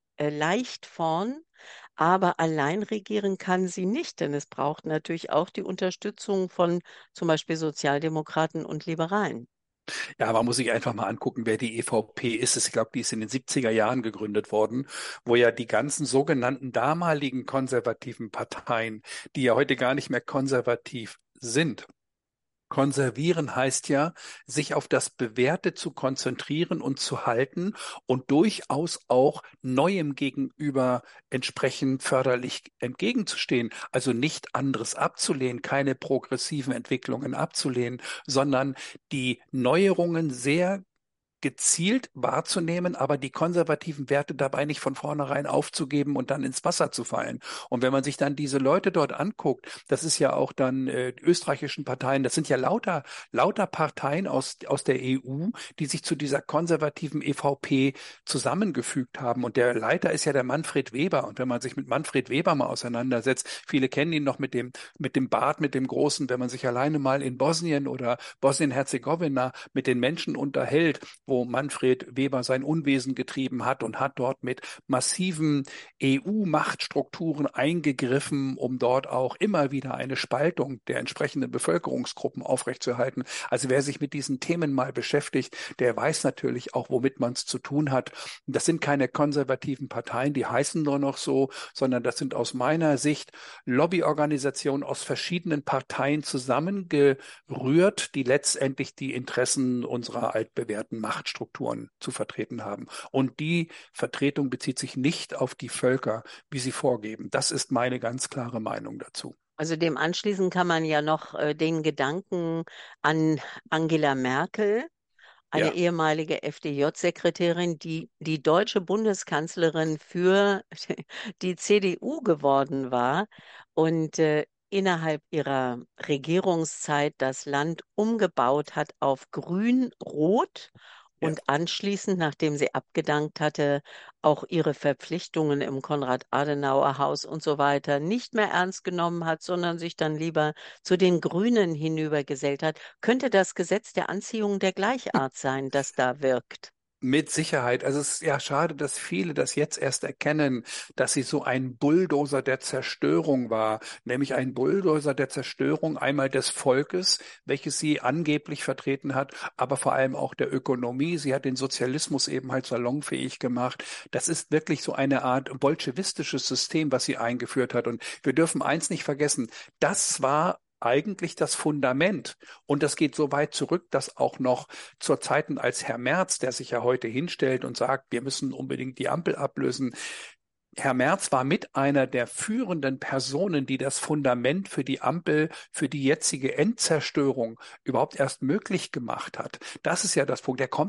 leicht vorn, aber allein regieren kann sie nicht, denn es braucht natürlich auch die Unterstützung von zum Beispiel Sozialdemokraten und Liberalen. Ja, man muss sich einfach mal angucken, wer die EVP ist. Ich glaube, die ist in den 70er Jahren gegründet worden, wo ja die ganzen sogenannten damaligen konservativen Parteien, die ja heute gar nicht mehr konservativ sind. Konservieren heißt ja, sich auf das Bewährte zu konzentrieren und zu halten und durchaus auch Neuem gegenüber entsprechend förderlich entgegenzustehen. Also nicht anderes abzulehnen, keine progressiven Entwicklungen abzulehnen, sondern die Neuerungen sehr gezielt wahrzunehmen, aber die konservativen Werte dabei nicht von vornherein aufzugeben und dann ins Wasser zu fallen. Und wenn man sich dann diese Leute dort anguckt, das ist ja auch dann die österreichischen Parteien, das sind ja lauter Parteien aus der EU, die sich zu dieser konservativen EVP zusammengefügt haben. Und der Leiter ist ja der Manfred Weber. Und wenn man sich mit Manfred Weber mal auseinandersetzt, viele kennen ihn noch mit dem Bart, mit dem Großen, wenn man sich alleine mal in Bosnien oder Bosnien-Herzegowina mit den Menschen unterhält, wo Manfred Weber sein Unwesen getrieben hat und hat dort mit massiven EU-Machtstrukturen eingegriffen, um dort auch immer wieder eine Spaltung der entsprechenden Bevölkerungsgruppen aufrechtzuerhalten. Also wer sich mit diesen Themen mal beschäftigt, der weiß natürlich auch, womit man es zu tun hat. Das sind keine konservativen Parteien, die heißen nur noch so, sondern das sind aus meiner Sicht Lobbyorganisationen aus verschiedenen Parteien zusammengerührt, die letztendlich die Interessen unserer altbewährten Machtstrukturen zu vertreten haben. Und die Vertretung bezieht sich nicht auf die Völker, wie sie vorgeben. Das ist meine ganz klare Meinung dazu. Also dem anschließend kann man ja noch den Gedanken an Angela Merkel, eine Ja. ehemalige FDJ-Sekretärin, die die deutsche Bundeskanzlerin für die CDU geworden war und innerhalb ihrer Regierungszeit das Land umgebaut hat auf Grün-Rot Ja. und anschließend, nachdem sie abgedankt hatte, auch ihre Verpflichtungen im Konrad-Adenauer-Haus und so weiter nicht mehr ernst genommen hat, sondern sich dann lieber zu den Grünen hinübergesellt hat. Könnte das Gesetz der Anziehung der Gleichart sein, das da wirkt? Mit Sicherheit. Also es ist ja schade, dass viele das jetzt erst erkennen, dass sie so ein Bulldozer der Zerstörung war, nämlich ein Bulldozer der Zerstörung einmal des Volkes, welches sie angeblich vertreten hat, aber vor allem auch der Ökonomie. Sie hat den Sozialismus eben halt salonfähig gemacht. Das ist wirklich so eine Art bolschewistisches System, was sie eingeführt hat. Und wir dürfen eins nicht vergessen, das war eigentlich das Fundament. Und das geht so weit zurück, dass auch noch zur Zeiten als Herr Merz, der sich ja heute hinstellt und sagt, wir müssen unbedingt die Ampel ablösen. Herr Merz war mit einer der führenden Personen, die das Fundament für die Ampel, für die jetzige Endzerstörung überhaupt erst möglich gemacht hat. Das ist ja das Punkt. Er kommt von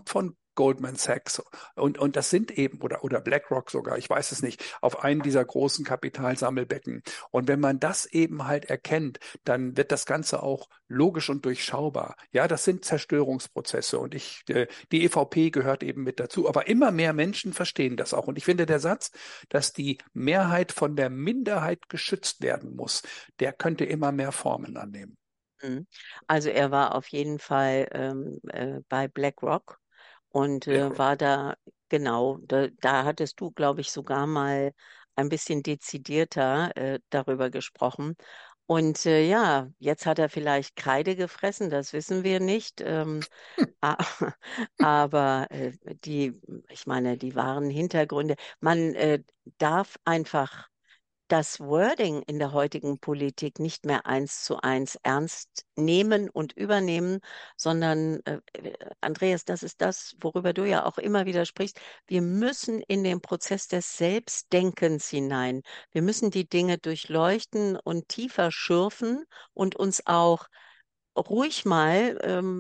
Goldman Sachs und das sind eben, oder BlackRock sogar, ich weiß es nicht, auf einen dieser großen Kapitalsammelbecken. Und wenn man das eben halt erkennt, dann wird das Ganze auch logisch und durchschaubar. Ja, das sind Zerstörungsprozesse und die EVP gehört eben mit dazu. Aber immer mehr Menschen verstehen das auch. Und ich finde, der Satz, dass die Mehrheit von der Minderheit geschützt werden muss, der könnte immer mehr Formen annehmen. Mhm. Also er war auf jeden Fall bei BlackRock und BlackRock. war da, genau, da hattest du, glaube ich, sogar mal ein bisschen dezidierter darüber gesprochen. Und ja, jetzt hat er vielleicht Kreide gefressen, das wissen wir nicht. A- aber ich meine, die wahren Hintergründe, man darf einfach das Wording in der heutigen Politik nicht mehr eins zu eins ernst nehmen und übernehmen, sondern, Andreas, das ist das, worüber du ja auch immer wieder sprichst. Wir müssen in den Prozess des Selbstdenkens hinein. Wir müssen die Dinge durchleuchten und tiefer schürfen und uns auch ruhig mal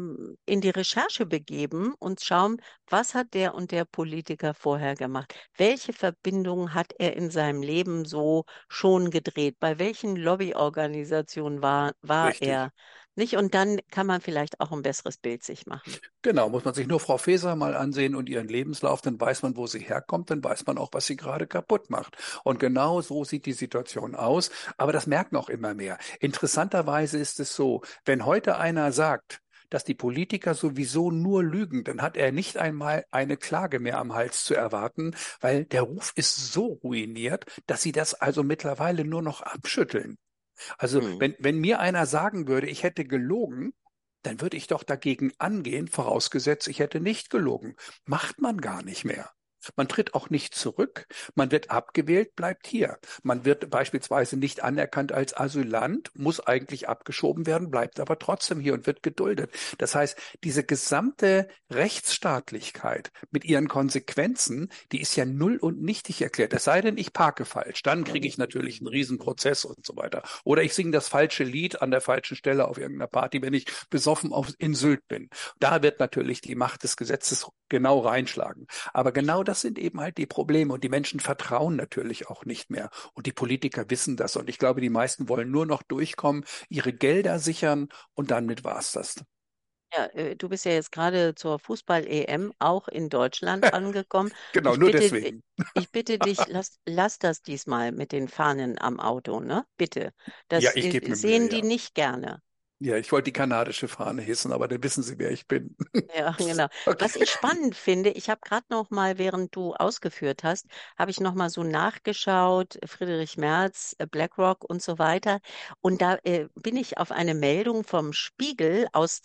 in die Recherche begeben und schauen, was hat der und der Politiker vorher gemacht? Welche Verbindungen hat er in seinem Leben so schon gedreht? Bei welchen Lobbyorganisationen war Richtig. er? Nicht? Und dann kann man vielleicht auch ein besseres Bild sich machen. Genau, muss man sich nur Frau Faeser mal ansehen und ihren Lebenslauf, dann weiß man, wo sie herkommt, dann weiß man auch, was sie gerade kaputt macht. Und genau so sieht die Situation aus. Aber das merken auch immer mehr. Interessanterweise ist es so, wenn heute einer sagt, dass die Politiker sowieso nur lügen, dann hat er nicht einmal eine Klage mehr am Hals zu erwarten, weil der Ruf ist so ruiniert, dass sie das also mittlerweile nur noch abschütteln. Also Hm. wenn mir einer sagen würde, ich hätte gelogen, dann würde ich doch dagegen angehen, vorausgesetzt, ich hätte nicht gelogen. Macht man gar nicht mehr. Man tritt auch nicht zurück. Man wird abgewählt, bleibt hier. Man wird beispielsweise nicht anerkannt als Asylant, muss eigentlich abgeschoben werden, bleibt aber trotzdem hier und wird geduldet. Das heißt, diese gesamte Rechtsstaatlichkeit mit ihren Konsequenzen, die ist ja null und nichtig erklärt. Es sei denn, ich parke falsch. Dann kriege ich natürlich einen Riesenprozess und so weiter. Oder ich singe das falsche Lied an der falschen Stelle auf irgendeiner Party, wenn ich besoffen in Sylt bin. Da wird natürlich die Macht des Gesetzes genau reinschlagen. Aber genau das sind eben halt die Probleme und die Menschen vertrauen natürlich auch nicht mehr. Und die Politiker wissen das. Und ich glaube, die meisten wollen nur noch durchkommen, ihre Gelder sichern und damit war's das. Ja, du bist ja jetzt gerade zur Fußball-EM auch in Deutschland angekommen. Genau, Ich nur bitte, deswegen. ich bitte dich, lass das diesmal mit den Fahnen am Auto, ne? Bitte. Ja, Das ich gebe mir Mühe, sehen die ja. nicht gerne. Ja, ich wollte die kanadische Fahne hissen, aber dann wissen Sie, wer ich bin. Ja, genau. Was Okay. ich spannend finde, ich habe gerade noch mal, während du ausgeführt hast, habe ich noch mal so nachgeschaut, Friedrich Merz, BlackRock und so weiter. Und da bin ich auf eine Meldung vom Spiegel aus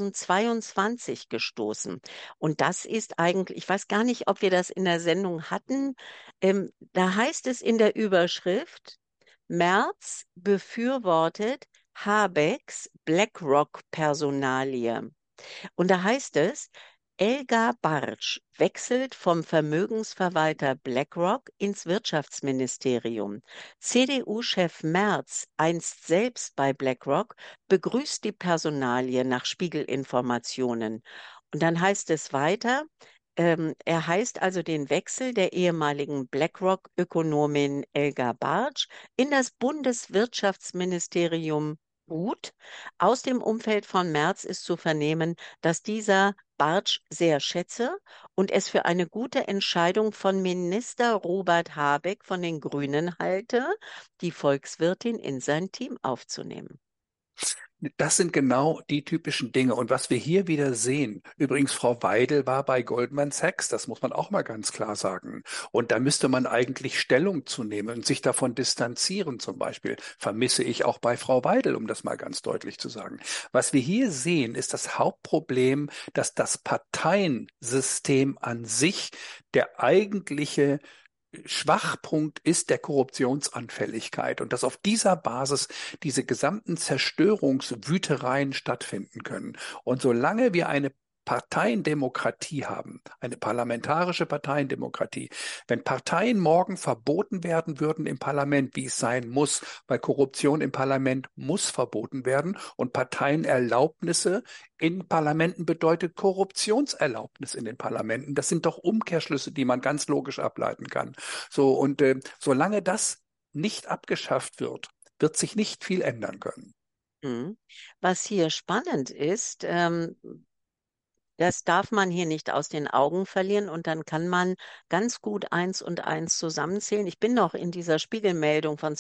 2022 gestoßen. Und das ist eigentlich, ich weiß gar nicht, ob wir das in der Sendung hatten. Da heißt es in der Überschrift, Merz befürwortet Habecks BlackRock-Personalie. Und da heißt es, Elgar Bartsch wechselt vom Vermögensverwalter BlackRock ins Wirtschaftsministerium. CDU-Chef Merz, einst selbst bei BlackRock, begrüßt die Personalie nach Spiegelinformationen. Und dann heißt es weiter, er heißt also den Wechsel der ehemaligen BlackRock-Ökonomin Elgar Bartsch in das Bundeswirtschaftsministerium gut. Aus dem Umfeld von Merz ist zu vernehmen, dass dieser Bartsch sehr schätze und es für eine gute Entscheidung von Minister Robert Habeck von den Grünen halte, die Volkswirtin in sein Team aufzunehmen. Das sind genau die typischen Dinge. Und was wir hier wieder sehen, übrigens, Frau Weidel war bei Goldman Sachs, das muss man auch mal ganz klar sagen. Und da müsste man eigentlich Stellung zu nehmen und sich davon distanzieren, zum Beispiel. Vermisse ich auch bei Frau Weidel, um das mal ganz deutlich zu sagen. Was wir hier sehen, ist das Hauptproblem, dass das Parteiensystem an sich der eigentliche Schwachpunkt ist der Korruptionsanfälligkeit und dass auf dieser Basis diese gesamten Zerstörungswütereien stattfinden können. Und solange wir eine Parteiendemokratie haben, eine parlamentarische Parteiendemokratie, wenn Parteien morgen verboten werden würden im Parlament, wie es sein muss, weil Korruption im Parlament muss verboten werden und Parteienerlaubnisse in Parlamenten bedeutet Korruptionserlaubnis in den Parlamenten. Das sind doch Umkehrschlüsse, die man ganz logisch ableiten kann. So, und solange das nicht abgeschafft wird, wird sich nicht viel ändern können. Mhm. Was hier spannend ist, das darf man hier nicht aus den Augen verlieren und dann kann man ganz gut eins und eins zusammenzählen. Ich bin noch in dieser Spiegelmeldung von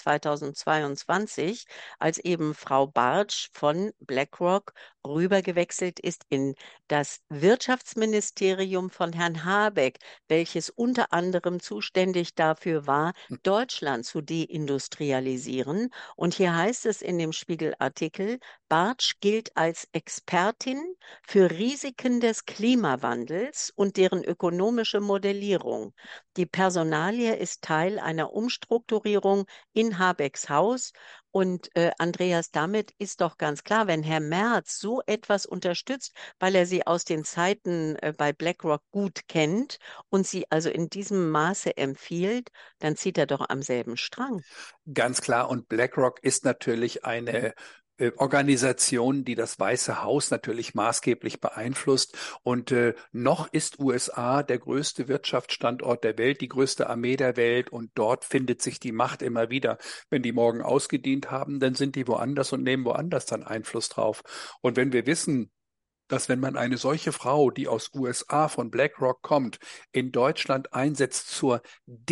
2022, als eben Frau Bartsch von BlackRock rübergewechselt ist in das Wirtschaftsministerium von Herrn Habeck, welches unter anderem zuständig dafür war, Deutschland zu deindustrialisieren. Und hier heißt es in dem Spiegelartikel, Bartsch gilt als Expertin für Risiken des Klimawandels und deren ökonomische Modellierung. Die Personalie ist Teil einer Umstrukturierung in Habecks Haus. Und Andreas, damit ist doch ganz klar, wenn Herr Merz so etwas unterstützt, weil er sie aus den Zeiten bei BlackRock gut kennt und sie also in diesem Maße empfiehlt, dann zieht er doch am selben Strang. Ganz klar. Und BlackRock ist natürlich eine Organisation, die das Weiße Haus natürlich maßgeblich beeinflusst. Und noch ist USA der größte Wirtschaftsstandort der Welt, die größte Armee der Welt. Und dort findet sich die Macht immer wieder. Wenn die morgen ausgedient haben, dann sind die woanders und nehmen woanders dann Einfluss drauf. Und wenn wir wissen, dass wenn man eine solche Frau, die aus USA von BlackRock kommt, in Deutschland einsetzt zur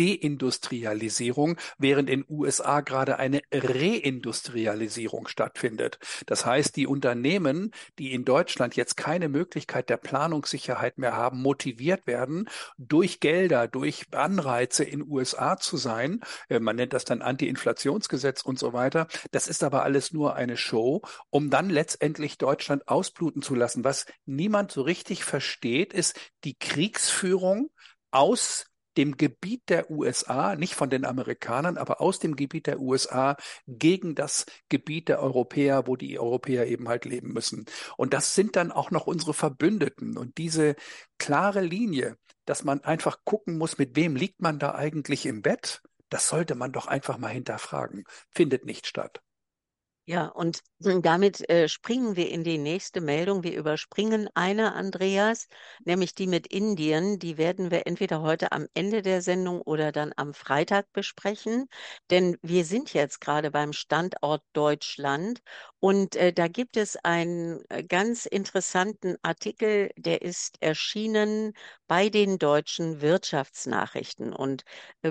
Deindustrialisierung, während in USA gerade eine Reindustrialisierung stattfindet. Das heißt, die Unternehmen, die in Deutschland jetzt keine Möglichkeit der Planungssicherheit mehr haben, motiviert werden, durch Gelder, durch Anreize in USA zu sein. Man nennt das dann Anti-Inflationsgesetz und so weiter. Das ist aber alles nur eine Show, um dann letztendlich Deutschland ausbluten zu lassen. Was niemand so richtig versteht, ist die Kriegsführung aus dem Gebiet der USA, nicht von den Amerikanern, aber aus dem Gebiet der USA gegen das Gebiet der Europäer, wo die Europäer eben halt leben müssen. Und das sind dann auch noch unsere Verbündeten. Und diese klare Linie, dass man einfach gucken muss, mit wem liegt man da eigentlich im Bett, das sollte man doch einfach mal hinterfragen. Findet nicht statt. Ja, und damit springen wir in die nächste Meldung. Wir überspringen eine, Andreas, nämlich die mit Indien. Die werden wir entweder heute am Ende der Sendung oder dann am Freitag besprechen. Denn wir sind jetzt gerade beim Standort Deutschland und da gibt es einen ganz interessanten Artikel, der ist erschienen bei den deutschen Wirtschaftsnachrichten. Und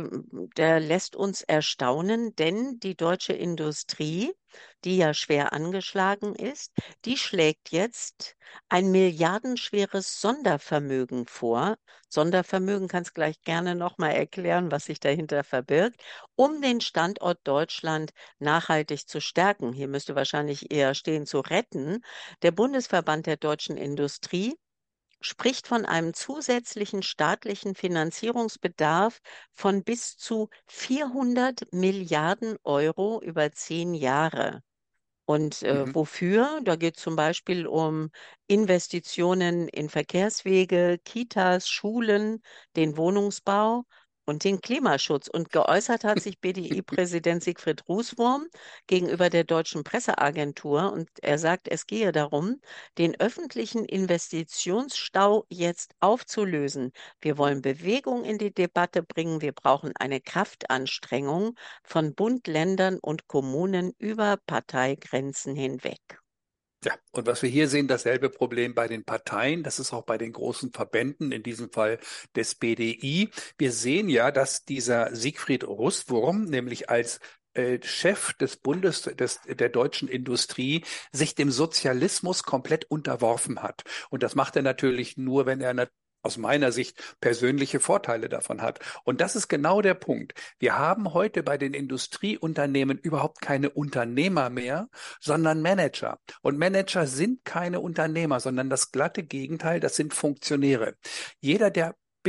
der lässt uns erstaunen, denn die deutsche Industrie, die ja schwer angeschlagen ist, die schlägt jetzt ein milliardenschweres Sondervermögen vor. Sondervermögen kannst gleich gerne nochmal erklären, was sich dahinter verbirgt, um den Standort Deutschland nachhaltig zu stärken. Hier müsste wahrscheinlich eher stehen zu retten. Der Bundesverband der deutschen Industrie spricht von einem zusätzlichen staatlichen Finanzierungsbedarf von bis zu 400 Milliarden Euro über 10 Jahre. Und Mhm. wofür? Da geht es zum Beispiel um Investitionen in Verkehrswege, Kitas, Schulen, den Wohnungsbau und den Klimaschutz. Und geäußert hat sich BDI-Präsident Siegfried Rußwurm gegenüber der deutschen Presseagentur. Und er sagt, es gehe darum, den öffentlichen Investitionsstau jetzt aufzulösen. Wir wollen Bewegung in die Debatte bringen. Wir brauchen eine Kraftanstrengung von Bund, Ländern und Kommunen über Parteigrenzen hinweg. Ja, und was wir hier sehen, dasselbe Problem bei den Parteien, das ist auch bei den großen Verbänden, in diesem Fall des BDI. Wir sehen ja, dass dieser Siegfried Rußwurm, nämlich als Chef des der deutschen Industrie, sich dem Sozialismus komplett unterworfen hat. Und das macht er natürlich nur, wenn er aus meiner Sicht persönliche Vorteile davon hat. Und das ist genau der Punkt. Wir haben heute bei den Industrieunternehmen überhaupt keine Unternehmer mehr, sondern Manager. Und Manager sind keine Unternehmer, sondern das glatte Gegenteil, das sind Funktionäre. Jeder, der bis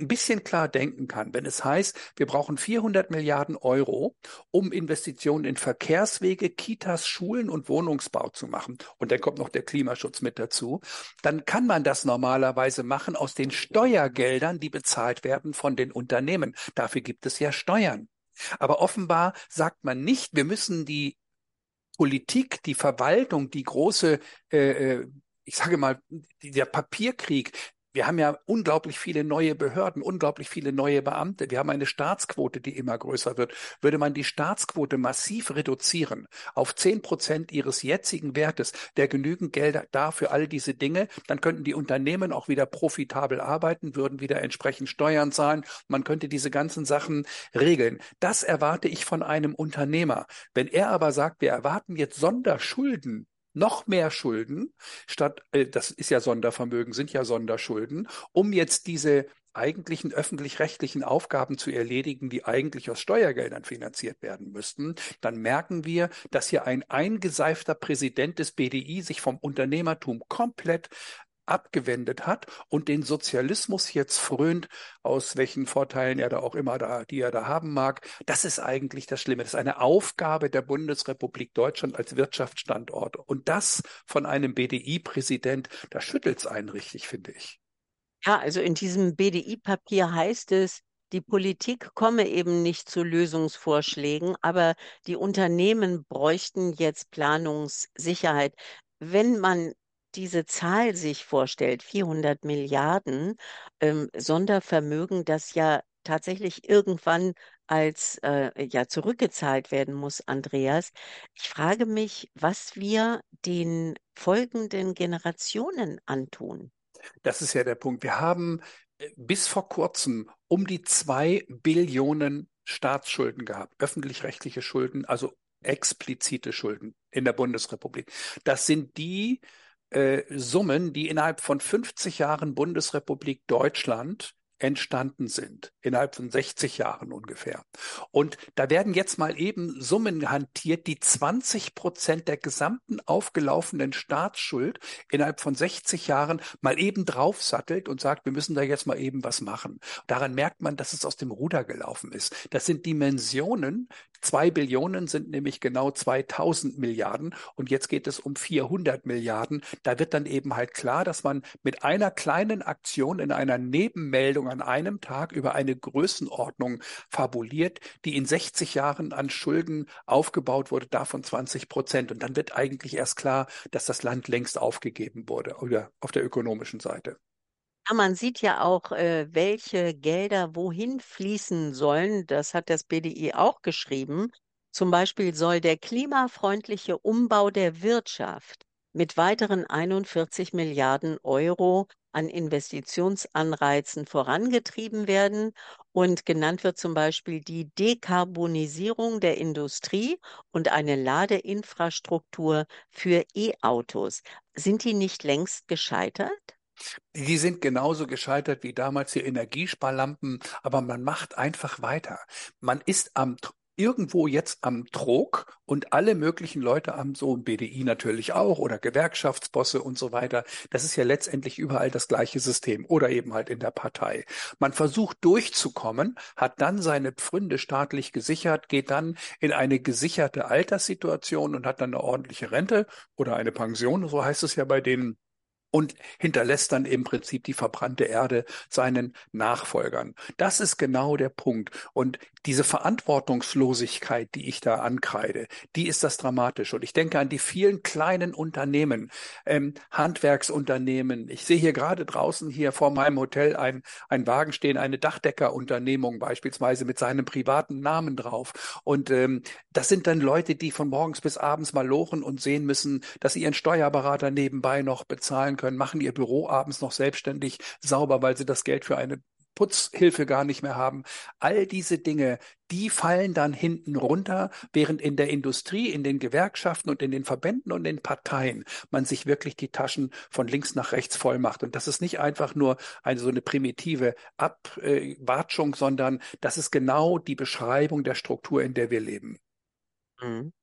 ein bisschen klar denken kann, wenn es heißt, wir brauchen 400 Milliarden Euro, um Investitionen in Verkehrswege, Kitas, Schulen und Wohnungsbau zu machen, und dann kommt noch der Klimaschutz mit dazu, dann kann man das normalerweise machen aus den Steuergeldern, die bezahlt werden von den Unternehmen. Dafür gibt es ja Steuern. Aber offenbar sagt man nicht, wir müssen die Politik, die Verwaltung, die große, ich sage mal, der Papierkrieg. Wir haben ja unglaublich viele neue Behörden, unglaublich viele neue Beamte. Wir haben eine Staatsquote, die immer größer wird. Würde man die Staatsquote massiv reduzieren auf 10% ihres jetzigen Wertes, der genügend Gelder da für all diese Dinge, dann könnten die Unternehmen auch wieder profitabel arbeiten, würden wieder entsprechend Steuern zahlen. Man könnte diese ganzen Sachen regeln. Das erwarte ich von einem Unternehmer. Wenn er aber sagt, wir erwarten jetzt Sonderschulden, noch mehr Schulden, statt, das ist ja Sondervermögen, sind ja Sonderschulden, um jetzt diese eigentlichen öffentlich-rechtlichen Aufgaben zu erledigen, die eigentlich aus Steuergeldern finanziert werden müssten, dann merken wir, dass hier ein eingeseifter Präsident des BDI sich vom Unternehmertum komplett abgewendet hat und den Sozialismus jetzt frönt, aus welchen Vorteilen er da auch immer die er da haben mag. Das ist eigentlich das Schlimme. Das ist eine Aufgabe der Bundesrepublik Deutschland als Wirtschaftsstandort. Und das von einem BDI-Präsident, da schüttelt es einen richtig, finde ich. Ja, also in diesem BDI-Papier heißt es, die Politik komme eben nicht zu Lösungsvorschlägen, aber die Unternehmen bräuchten jetzt Planungssicherheit. Wenn man diese Zahl sich vorstellt, 400 Milliarden Sondervermögen, das ja tatsächlich irgendwann als ja zurückgezahlt werden muss, Andreas. Ich frage mich, was wir den folgenden Generationen antun. Das ist ja der Punkt. Wir haben bis vor kurzem um die 2 Billionen Staatsschulden gehabt, öffentlich-rechtliche Schulden, also explizite Schulden in der Bundesrepublik. Das sind die Summen, die innerhalb von 50 Jahren Bundesrepublik Deutschland entstanden sind, innerhalb von 60 Jahren ungefähr. Und da werden jetzt mal eben Summen hantiert, die 20% der gesamten aufgelaufenen Staatsschuld innerhalb von 60 Jahren mal eben draufsattelt und sagt, wir müssen da jetzt mal eben was machen. Daran merkt man, dass es aus dem Ruder gelaufen ist. Das sind Dimensionen. 2 Billionen sind nämlich genau 2000 Milliarden und jetzt geht es um 400 Milliarden. Da wird dann eben halt klar, dass man mit einer kleinen Aktion in einer Nebenmeldung an einem Tag über eine Größenordnung fabuliert, die in 60 Jahren an Schulden aufgebaut wurde, davon 20%. Und dann wird eigentlich erst klar, dass das Land längst aufgegeben wurde, oder auf der ökonomischen Seite. Ja, man sieht ja auch, welche Gelder wohin fließen sollen. Das hat das BDI auch geschrieben. Zum Beispiel soll der klimafreundliche Umbau der Wirtschaft mit weiteren 41 Milliarden Euro an Investitionsanreizen vorangetrieben werden. Und genannt wird zum Beispiel die Dekarbonisierung der Industrie und eine Ladeinfrastruktur für E-Autos. Sind die nicht längst gescheitert? Die sind genauso gescheitert wie damals die Energiesparlampen, aber man macht einfach weiter. Man ist irgendwo jetzt am Trog und alle möglichen Leute am so und BDI natürlich auch oder Gewerkschaftsbosse und so weiter. Das ist ja letztendlich überall das gleiche System oder eben halt in der Partei. Man versucht durchzukommen, hat dann seine Pfründe staatlich gesichert, geht dann in eine gesicherte Alterssituation und hat dann eine ordentliche Rente oder eine Pension, so heißt es ja bei denen, und hinterlässt dann im Prinzip die verbrannte Erde seinen Nachfolgern. Das ist genau der Punkt. Und diese Verantwortungslosigkeit, die ich da ankreide, die ist das Dramatische. Und ich denke an die vielen kleinen Unternehmen, Handwerksunternehmen. Ich sehe hier gerade draußen hier vor meinem Hotel ein Wagen stehen, eine Dachdeckerunternehmung beispielsweise mit seinem privaten Namen drauf. Und das sind dann Leute, die von morgens bis abends mal lochen und sehen müssen, dass sie ihren Steuerberater nebenbei noch bezahlen können, machen ihr Büro abends noch selbstständig sauber, weil sie das Geld für eine Putzhilfe gar nicht mehr haben. All diese Dinge, die fallen dann hinten runter, während in der Industrie, in den Gewerkschaften und in den Verbänden und den Parteien man sich wirklich die Taschen von links nach rechts voll macht. Und das ist nicht einfach nur so eine primitive Abwatschung, sondern das ist genau die Beschreibung der Struktur, in der wir leben. Mhm.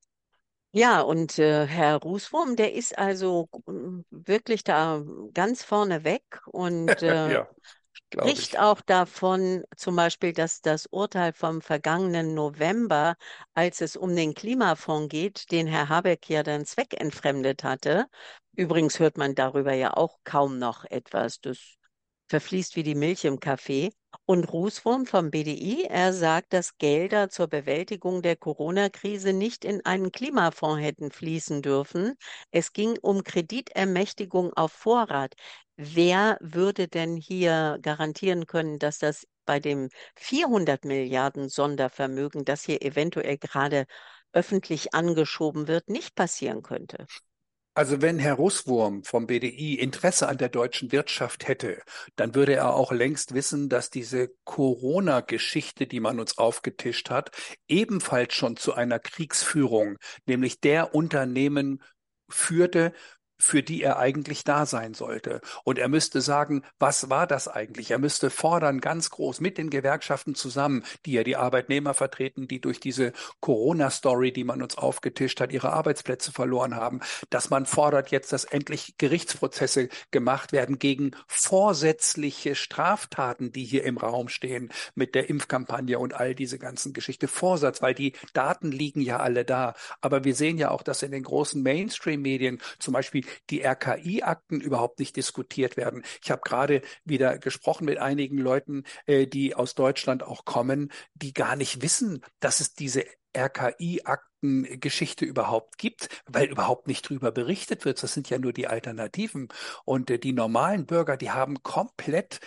Ja, und Herr Rußwurm, der ist also wirklich da ganz vorne weg und Ja. glaube Spricht ich. auch davon, zum Beispiel, dass das Urteil vom vergangenen November, als es um den Klimafonds geht, den Herr Habeck ja dann zweckentfremdet hatte. Übrigens hört man darüber ja auch kaum noch etwas. Das verfließt wie die Milch im Kaffee. Und Rußwurm vom BDI, er sagt, dass Gelder zur Bewältigung der Corona-Krise nicht in einen Klimafonds hätten fließen dürfen. Es ging um Kreditermächtigung auf Vorrat. Wer würde denn hier garantieren können, dass das bei dem 400 Milliarden Sondervermögen, das hier eventuell gerade öffentlich angeschoben wird, nicht passieren könnte? Also wenn Herr Russwurm vom BDI Interesse an der deutschen Wirtschaft hätte, dann würde er auch längst wissen, dass diese Corona-Geschichte, die man uns aufgetischt hat, ebenfalls schon zu einer Kriegsführung, nämlich der Unternehmen führte, für die er eigentlich da sein sollte. Und er müsste sagen, was war das eigentlich? Er müsste fordern, ganz groß mit den Gewerkschaften zusammen, die ja die Arbeitnehmer vertreten, die durch diese Corona-Story, die man uns aufgetischt hat, ihre Arbeitsplätze verloren haben, dass man fordert jetzt, dass endlich Gerichtsprozesse gemacht werden gegen vorsätzliche Straftaten, die hier im Raum stehen mit der Impfkampagne und all diese ganzen Geschichte. Vorsatz, weil die Daten liegen ja alle da. Aber wir sehen ja auch, dass in den großen Mainstream-Medien zum Beispiel die RKI-Akten überhaupt nicht diskutiert werden. Ich habe gerade wieder gesprochen mit einigen Leuten, die aus Deutschland auch kommen, die gar nicht wissen, dass es diese RKI-Aktengeschichte überhaupt gibt, weil überhaupt nicht drüber berichtet wird. Das sind ja nur die Alternativen. Und die normalen Bürger, die haben komplett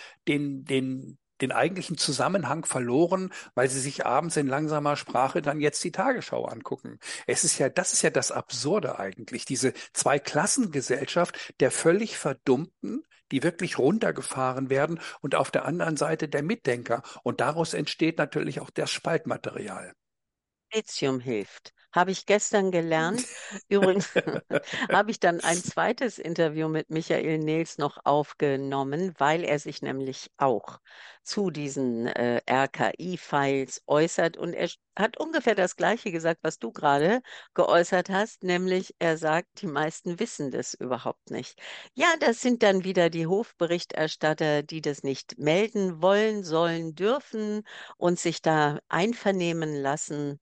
den eigentlichen Zusammenhang verloren, weil sie sich abends in langsamer Sprache dann jetzt die Tagesschau angucken. Das ist ja das Absurde eigentlich, diese Zweiklassengesellschaft der völlig Verdummten, die wirklich runtergefahren werden und auf der anderen Seite der Mitdenker. Und daraus entsteht natürlich auch das Spaltmaterial. Lithium hilft. Habe ich gestern gelernt. Übrigens habe ich dann ein zweites Interview mit Michael Nils noch aufgenommen, weil er sich nämlich auch zu diesen RKI-Files äußert. Und er hat ungefähr das Gleiche gesagt, was du gerade geäußert hast, nämlich er sagt, die meisten wissen das überhaupt nicht. Ja, das sind dann wieder die Hofberichterstatter, die das nicht melden wollen, sollen, dürfen und sich da einvernehmen lassen.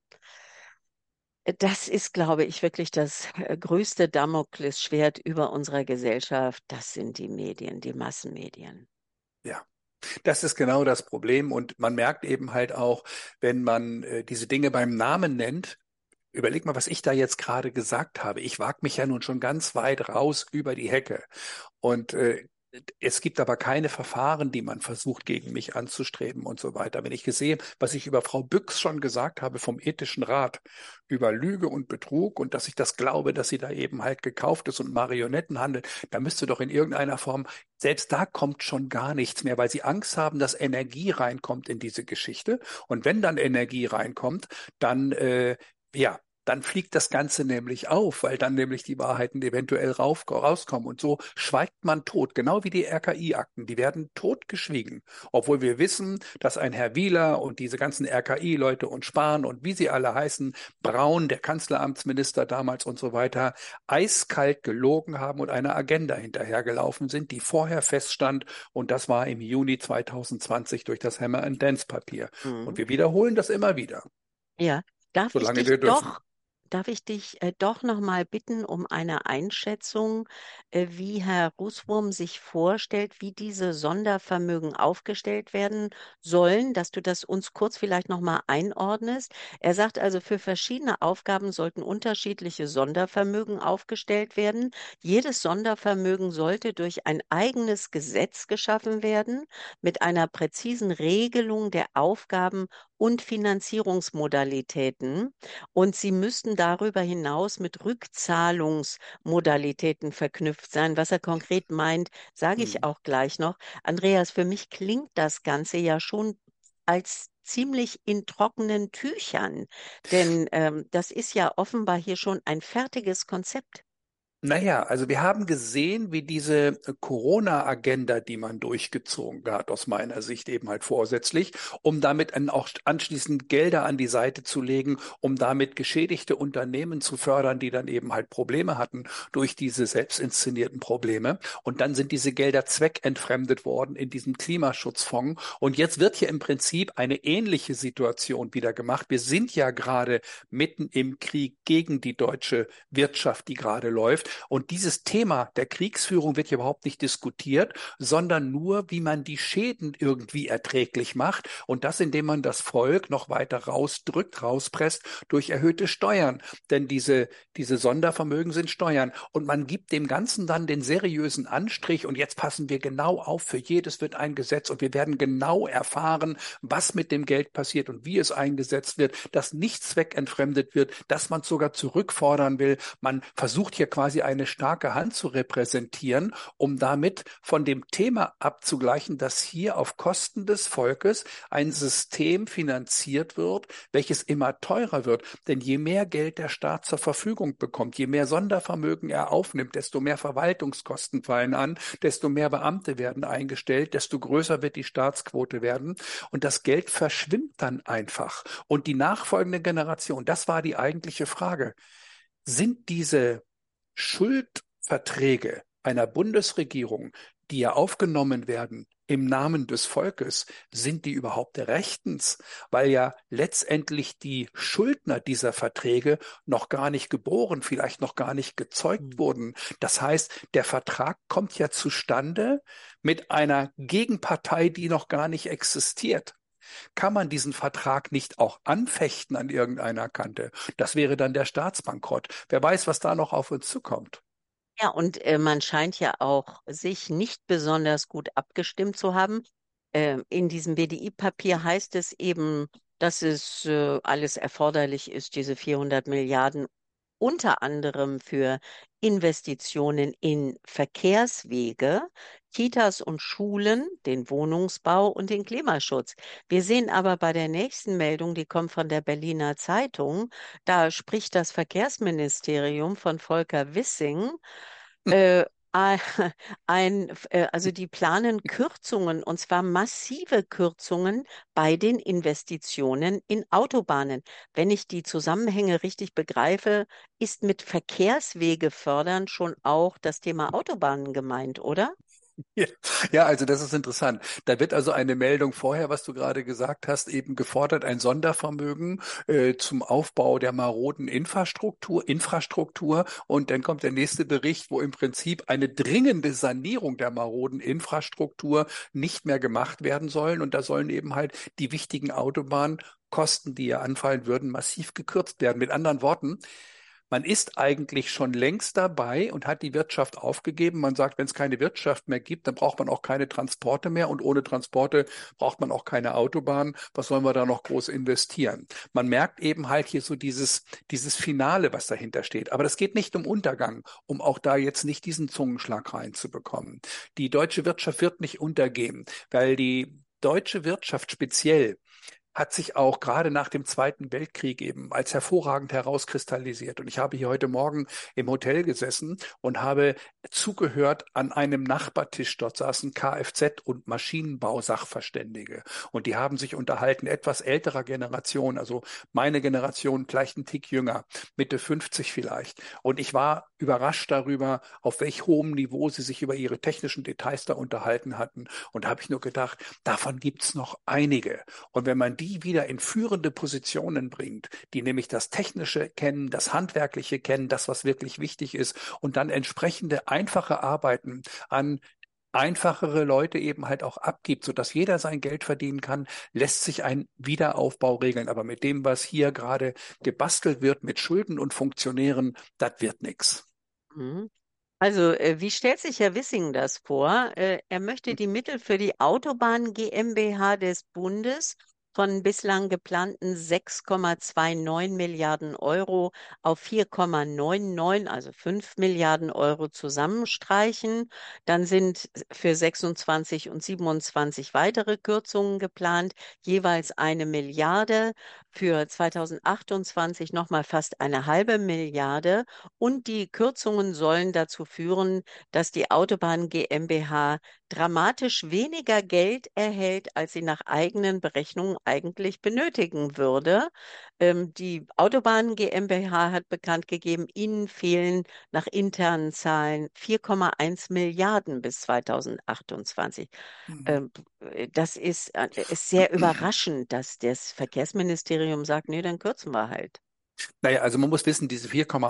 Das ist, glaube ich, wirklich das größte Damoklesschwert über unserer Gesellschaft. Das sind die Medien, die Massenmedien. Ja. Das ist genau das Problem. Und man merkt eben halt auch, wenn man diese Dinge beim Namen nennt, überleg mal, was ich da jetzt gerade gesagt habe. Ich wage mich ja nun schon ganz weit raus über die Hecke. Und es gibt aber keine Verfahren, die man versucht, gegen mich anzustreben und so weiter. Wenn ich gesehen, was ich über Frau Büchs schon gesagt habe vom Ethischen Rat, über Lüge und Betrug und dass ich das glaube, dass sie da eben halt gekauft ist und Marionetten handelt, da müsste doch in irgendeiner Form, selbst da kommt schon gar nichts mehr, weil sie Angst haben, dass Energie reinkommt in diese Geschichte. Und wenn dann Energie reinkommt, dann, ja, dann fliegt das Ganze nämlich auf, weil dann nämlich die Wahrheiten eventuell rauskommen. Und so schweigt man tot, genau wie die RKI-Akten. Die werden totgeschwiegen. Obwohl wir wissen, dass ein Herr Wieler und diese ganzen RKI-Leute und Spahn und wie sie alle heißen, Braun, der Kanzleramtsminister damals und so weiter, eiskalt gelogen haben und einer Agenda hinterhergelaufen sind, die vorher feststand. Und das war im Juni 2020 durch das Hammer-and-Dance-Papier. Und Mhm. wir wiederholen das immer wieder, Ja, solange wir dürfen. darf ich dich doch noch mal bitten um eine Einschätzung, wie Herr Rußwurm sich vorstellt, wie diese Sondervermögen aufgestellt werden sollen, dass du das uns kurz vielleicht noch mal einordnest. Er sagt also, für verschiedene Aufgaben sollten unterschiedliche Sondervermögen aufgestellt werden. Jedes Sondervermögen sollte durch ein eigenes Gesetz geschaffen werden, mit einer präzisen Regelung der Aufgaben und Finanzierungsmodalitäten. Und sie müssten darüber hinaus mit Rückzahlungsmodalitäten verknüpft sein. Was er konkret meint, sage ich Hm. auch gleich noch. Andreas, für mich klingt das Ganze ja schon als ziemlich in trockenen Tüchern, denn das ist ja offenbar hier schon ein fertiges Konzept. Naja, also wir haben gesehen, wie diese Corona-Agenda, die man durchgezogen hat, aus meiner Sicht eben halt vorsätzlich, um damit dann auch anschließend Gelder an die Seite zu legen, um damit geschädigte Unternehmen zu fördern, die dann eben halt Probleme hatten durch diese selbst inszenierten Probleme. Und dann sind diese Gelder zweckentfremdet worden in diesem Klimaschutzfonds. Und jetzt wird hier im Prinzip eine ähnliche Situation wieder gemacht. Wir sind ja gerade mitten im Krieg gegen die deutsche Wirtschaft, die gerade läuft. Und dieses Thema der Kriegsführung wird hier überhaupt nicht diskutiert, sondern nur, wie man die Schäden irgendwie erträglich macht. Und das, indem man das Volk noch weiter rausdrückt, rauspresst durch erhöhte Steuern. Denn diese Sondervermögen sind Steuern. Und man gibt dem Ganzen dann den seriösen Anstrich. Und jetzt passen wir genau auf. Für jedes wird ein Gesetz. Und wir werden genau erfahren, was mit dem Geld passiert und wie es eingesetzt wird, dass nichts zweckentfremdet wird, dass man es sogar zurückfordern will. Man versucht hier quasi eine starke Hand zu repräsentieren, um damit von dem Thema abzugleichen, dass hier auf Kosten des Volkes ein System finanziert wird, welches immer teurer wird. Denn je mehr Geld der Staat zur Verfügung bekommt, je mehr Sondervermögen er aufnimmt, desto mehr Verwaltungskosten fallen an, desto mehr Beamte werden eingestellt, desto größer wird die Staatsquote werden. Und das Geld verschwimmt dann einfach. Und die nachfolgende Generation, das war die eigentliche Frage. Sind diese Schuldverträge einer Bundesregierung, die ja aufgenommen werden im Namen des Volkes, sind die überhaupt rechtens? Weil ja letztendlich die Schuldner dieser Verträge noch gar nicht geboren, vielleicht noch gar nicht gezeugt Hm. wurden. Das heißt, der Vertrag kommt ja zustande mit einer Gegenpartei, die noch gar nicht existiert. Kann man diesen Vertrag nicht auch anfechten an irgendeiner Kante? Das wäre dann der Staatsbankrott. Wer weiß, was da noch auf uns zukommt. Ja, und man scheint ja auch sich nicht besonders gut abgestimmt zu haben. In diesem BDI-Papier heißt es eben, dass es alles erforderlich ist, diese 400 Milliarden unter anderem für Investitionen in Verkehrswege, Kitas und Schulen, den Wohnungsbau und den Klimaschutz. Wir sehen aber bei der nächsten Meldung, die kommt von der Berliner Zeitung, da spricht das Verkehrsministerium von Volker Wissing, äh, ein, also die planen Kürzungen, und zwar massive Kürzungen bei den Investitionen in Autobahnen. Wenn ich die Zusammenhänge richtig begreife, ist mit Verkehrswege fördern schon auch das Thema Autobahnen gemeint, oder? Ja, ja, also das ist interessant. Da wird also eine Meldung vorher, was du gerade gesagt hast, eben gefordert, ein Sondervermögen zum Aufbau der maroden Infrastruktur. Und dann kommt der nächste Bericht, wo im Prinzip eine dringende Sanierung der maroden Infrastruktur nicht mehr gemacht werden sollen. Und da sollen eben halt die wichtigen Autobahnkosten, die ja anfallen würden, massiv gekürzt werden. Mit anderen Worten, man ist eigentlich schon längst dabei und hat die Wirtschaft aufgegeben. Man sagt, wenn es keine Wirtschaft mehr gibt, dann braucht man auch keine Transporte mehr und ohne Transporte braucht man auch keine Autobahn. Was sollen wir da noch groß investieren? Man merkt eben halt hier so dieses Finale, was dahinter steht. Aber das geht nicht um Untergang, um auch da jetzt nicht diesen Zungenschlag reinzubekommen. Die deutsche Wirtschaft wird nicht untergehen, weil die deutsche Wirtschaft speziell hat sich auch gerade nach dem Zweiten Weltkrieg eben als hervorragend herauskristallisiert. Und ich habe hier heute Morgen im Hotel gesessen und habe zugehört an einem Nachbartisch. Dort saßen Kfz- und Maschinenbausachverständige. Und die haben sich unterhalten, etwas älterer Generation, also meine Generation, vielleicht ein Tick jünger, Mitte 50 vielleicht. Und ich war überrascht darüber, auf welch hohem Niveau sie sich über ihre technischen Details da unterhalten hatten. Und da habe ich nur gedacht, davon gibt's noch einige. Und wenn man die wieder in führende Positionen bringt, die nämlich das Technische kennen, das Handwerkliche kennen, das, was wirklich wichtig ist, und dann entsprechende einfache Arbeiten an einfachere Leute eben halt auch abgibt, sodass jeder sein Geld verdienen kann, lässt sich ein Wiederaufbau regeln. Aber mit dem, was hier gerade gebastelt wird, mit Schulden und Funktionären, das wird nichts. Mhm. Also, wie stellt sich Herr Wissing das vor? Er möchte die Mittel für die Autobahn GmbH des Bundes von bislang geplanten 6,29 Milliarden Euro auf 4,99, also 5 Milliarden Euro zusammenstreichen. Dann sind für 26 und 27 weitere Kürzungen geplant, jeweils 1 Milliarde. für 2028 nochmal fast 1,5 Milliarde. Und die Kürzungen sollen dazu führen, dass die Autobahn GmbH dramatisch weniger Geld erhält, als sie nach eigenen Berechnungen eigentlich benötigen würde. Die Autobahn GmbH hat bekannt gegeben, ihnen fehlen nach internen Zahlen 4,1 Milliarden bis 2028. Mhm. Ähm, Das ist sehr überraschend, dass das Verkehrsministerium sagt, nee, dann kürzen wir halt. Naja, also man muss wissen, diese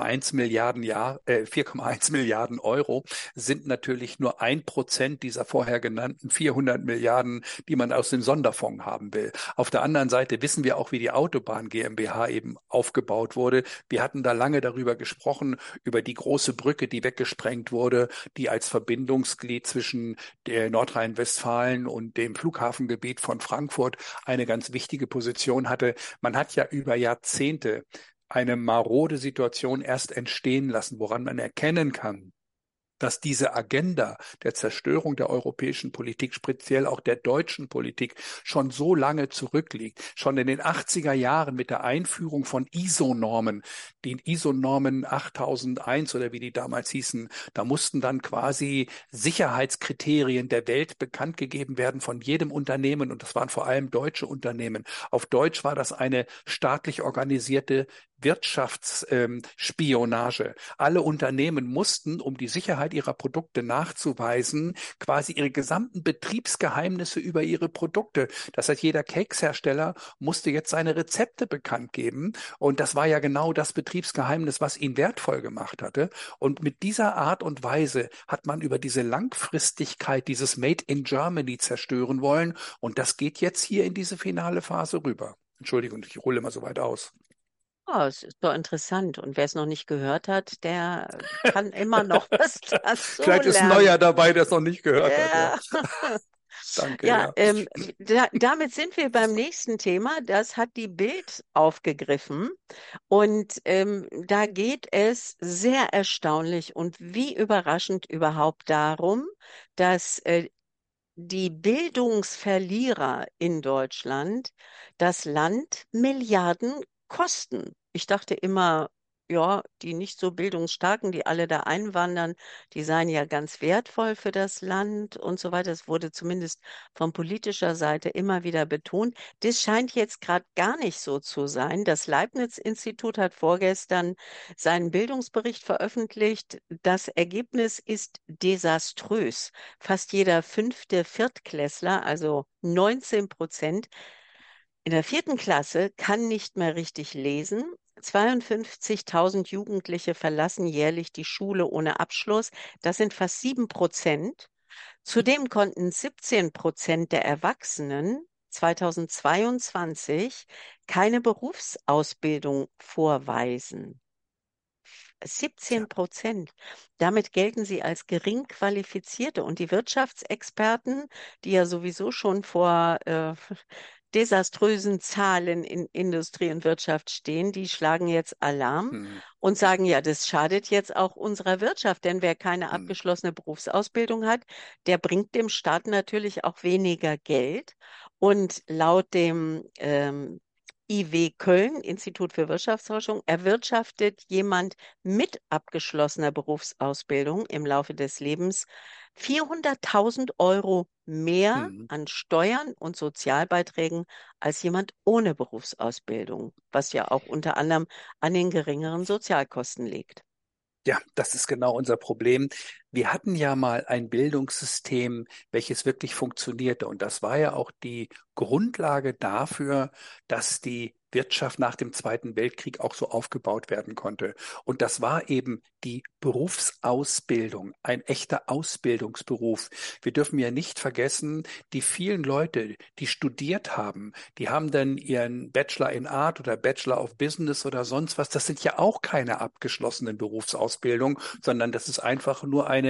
4,1 Milliarden Euro sind natürlich nur 1% dieser vorher genannten 400 Milliarden, die man aus dem Sonderfonds haben will. Auf der anderen Seite wissen wir auch, wie die Autobahn GmbH eben aufgebaut wurde. Wir hatten da lange darüber gesprochen, über die große Brücke, die weggesprengt wurde, die als Verbindungsglied zwischen der Nordrhein-Westfalen und dem Flughafengebiet von Frankfurt eine ganz wichtige Position hatte. Man hat ja über Jahrzehnte eine marode Situation erst entstehen lassen, woran man erkennen kann, dass diese Agenda der Zerstörung der europäischen Politik, speziell auch der deutschen Politik, schon so lange zurückliegt. Schon in den 80er Jahren mit der Einführung von ISO-Normen, den ISO-Normen 8001 oder wie die damals hießen, da mussten dann quasi Sicherheitskriterien der Welt bekannt gegeben werden von jedem Unternehmen und das waren vor allem deutsche Unternehmen. Auf Deutsch war das eine staatlich organisierte Wirtschaftsspionage. Alle Unternehmen mussten, um die Sicherheit ihrer Produkte nachzuweisen, quasi ihre gesamten Betriebsgeheimnisse über ihre Produkte. Das heißt, jeder Kekshersteller musste jetzt seine Rezepte bekannt geben. Und das war ja genau das Betriebsgeheimnis, was ihn wertvoll gemacht hatte. Und mit dieser Art und Weise hat man über diese Langfristigkeit dieses Made in Germany zerstören wollen. Und das geht jetzt hier in diese finale Phase rüber. Entschuldigung, ich hole immer so weit aus. Oh, es ist doch interessant. Und wer es noch nicht gehört hat, der kann immer noch was dazu Vielleicht ist ein lernen. Neuer dabei, der es noch nicht gehört hat, ja. Ja. Danke, Ja, ja. damit sind wir beim nächsten Thema. Das hat die Bild aufgegriffen. Und da geht es sehr erstaunlich und wie überraschend überhaupt darum, dass die Bildungsverlierer in Deutschland das Land Milliarden kosten. Ich dachte immer, ja, die nicht so bildungsstarken, die alle da einwandern, die seien ja ganz wertvoll für das Land und so weiter. Es wurde zumindest von politischer Seite immer wieder betont. Das scheint jetzt gerade gar nicht so zu sein. Das Leibniz-Institut hat vorgestern seinen Bildungsbericht veröffentlicht. Das Ergebnis ist desaströs. Fast jeder fünfte Viertklässler, also 19%, in der vierten Klasse kann nicht mehr richtig lesen. 52.000 Jugendliche verlassen jährlich die Schule ohne Abschluss. Das sind fast 7%. Zudem konnten 17% der Erwachsenen 2022 keine Berufsausbildung vorweisen. Tja. 17%. Damit gelten sie als gering qualifizierte. Und die Wirtschaftsexperten, die ja sowieso schon vor desaströsen Zahlen in Industrie und Wirtschaft stehen, die schlagen jetzt Alarm Hm, und sagen, ja, das schadet jetzt auch unserer Wirtschaft, denn wer keine hm, abgeschlossene Berufsausbildung hat, der bringt dem Staat natürlich auch weniger Geld. Und laut dem IW Köln, Institut für Wirtschaftsforschung, erwirtschaftet jemand mit abgeschlossener Berufsausbildung im Laufe des Lebens 400.000 Euro mehr hm. an Steuern und Sozialbeiträgen als jemand ohne Berufsausbildung, was ja auch unter anderem an den geringeren Sozialkosten liegt. Ja, das ist genau unser Problem. Wir hatten ja mal ein Bildungssystem, welches wirklich funktionierte. Und das war ja auch die Grundlage dafür, dass die Wirtschaft nach dem Zweiten Weltkrieg auch so aufgebaut werden konnte. Und das war eben die Berufsausbildung, ein echter Ausbildungsberuf. Wir dürfen ja nicht vergessen, die vielen Leute, die studiert haben, die haben dann ihren Bachelor in Art oder Bachelor of Business oder sonst was. Das sind ja auch keine abgeschlossenen Berufsausbildungen, sondern das ist einfach nur eine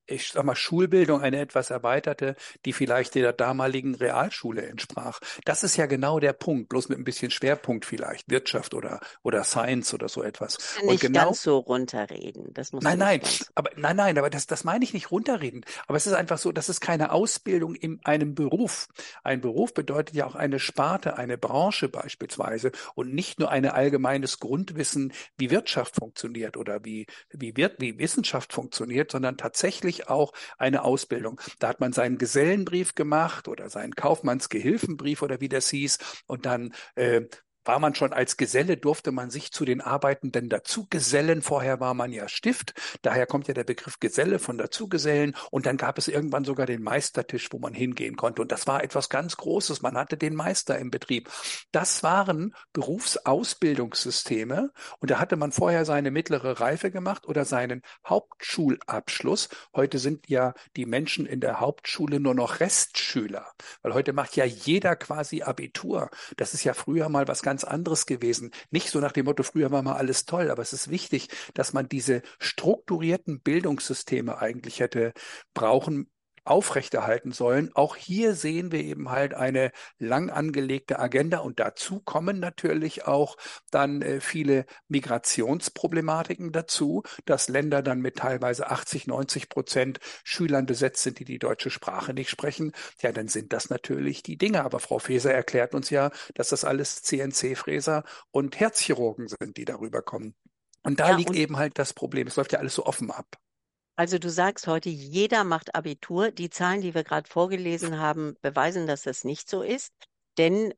ich sag mal, Schulbildung, eine etwas erweiterte, die vielleicht der damaligen Realschule entsprach. Das ist ja genau der Punkt, bloß mit ein bisschen Schwerpunkt vielleicht, Wirtschaft oder Science oder so etwas. Musst du Und nicht genau ganz so runterreden. Das musst du Nein, nicht nein, ganz. aber das meine ich nicht runterreden. Aber es ist einfach so, das ist keine Ausbildung in einem Beruf. Ein Beruf bedeutet ja auch eine Sparte, eine Branche beispielsweise und nicht nur ein allgemeines Grundwissen, wie Wirtschaft funktioniert oder wie Wissenschaft funktioniert, sondern tatsächlich auch eine Ausbildung. Da hat man seinen Gesellenbrief gemacht oder seinen Kaufmannsgehilfenbrief oder wie das hieß und dann war man schon als Geselle, durfte man sich zu den Arbeitenden dazugesellen. Vorher war man ja Stift. Daher kommt ja der Begriff Geselle von dazugesellen. Und dann gab es irgendwann sogar den Meistertisch, wo man hingehen konnte. Und das war etwas ganz Großes. Man hatte den Meister im Betrieb. Das waren Berufsausbildungssysteme. Und da hatte man vorher seine mittlere Reife gemacht oder seinen Hauptschulabschluss. Heute sind ja die Menschen in der Hauptschule nur noch Restschüler, weil heute macht ja jeder quasi Abitur. Das ist ja früher mal was ganz anderes gewesen. Nicht so nach dem Motto, früher war mal alles toll, aber es ist wichtig, dass man diese strukturierten Bildungssysteme eigentlich hätte brauchen, aufrechterhalten sollen. Auch hier sehen wir eben halt eine lang angelegte Agenda und dazu kommen natürlich auch dann viele Migrationsproblematiken dazu, dass Länder dann mit teilweise 80, 90% Schülern besetzt sind, die die deutsche Sprache nicht sprechen. Ja, dann sind das natürlich die Dinge. Aber Frau Faeser erklärt uns ja, dass das alles CNC-Fräser und Herzchirurgen sind, die darüber kommen. Und da Ja, liegt und eben halt das Problem. Es läuft ja alles so offen ab. also du sagst heute, jeder macht Abitur. Die Zahlen, die wir gerade vorgelesen haben, beweisen, dass das nicht so ist. Denn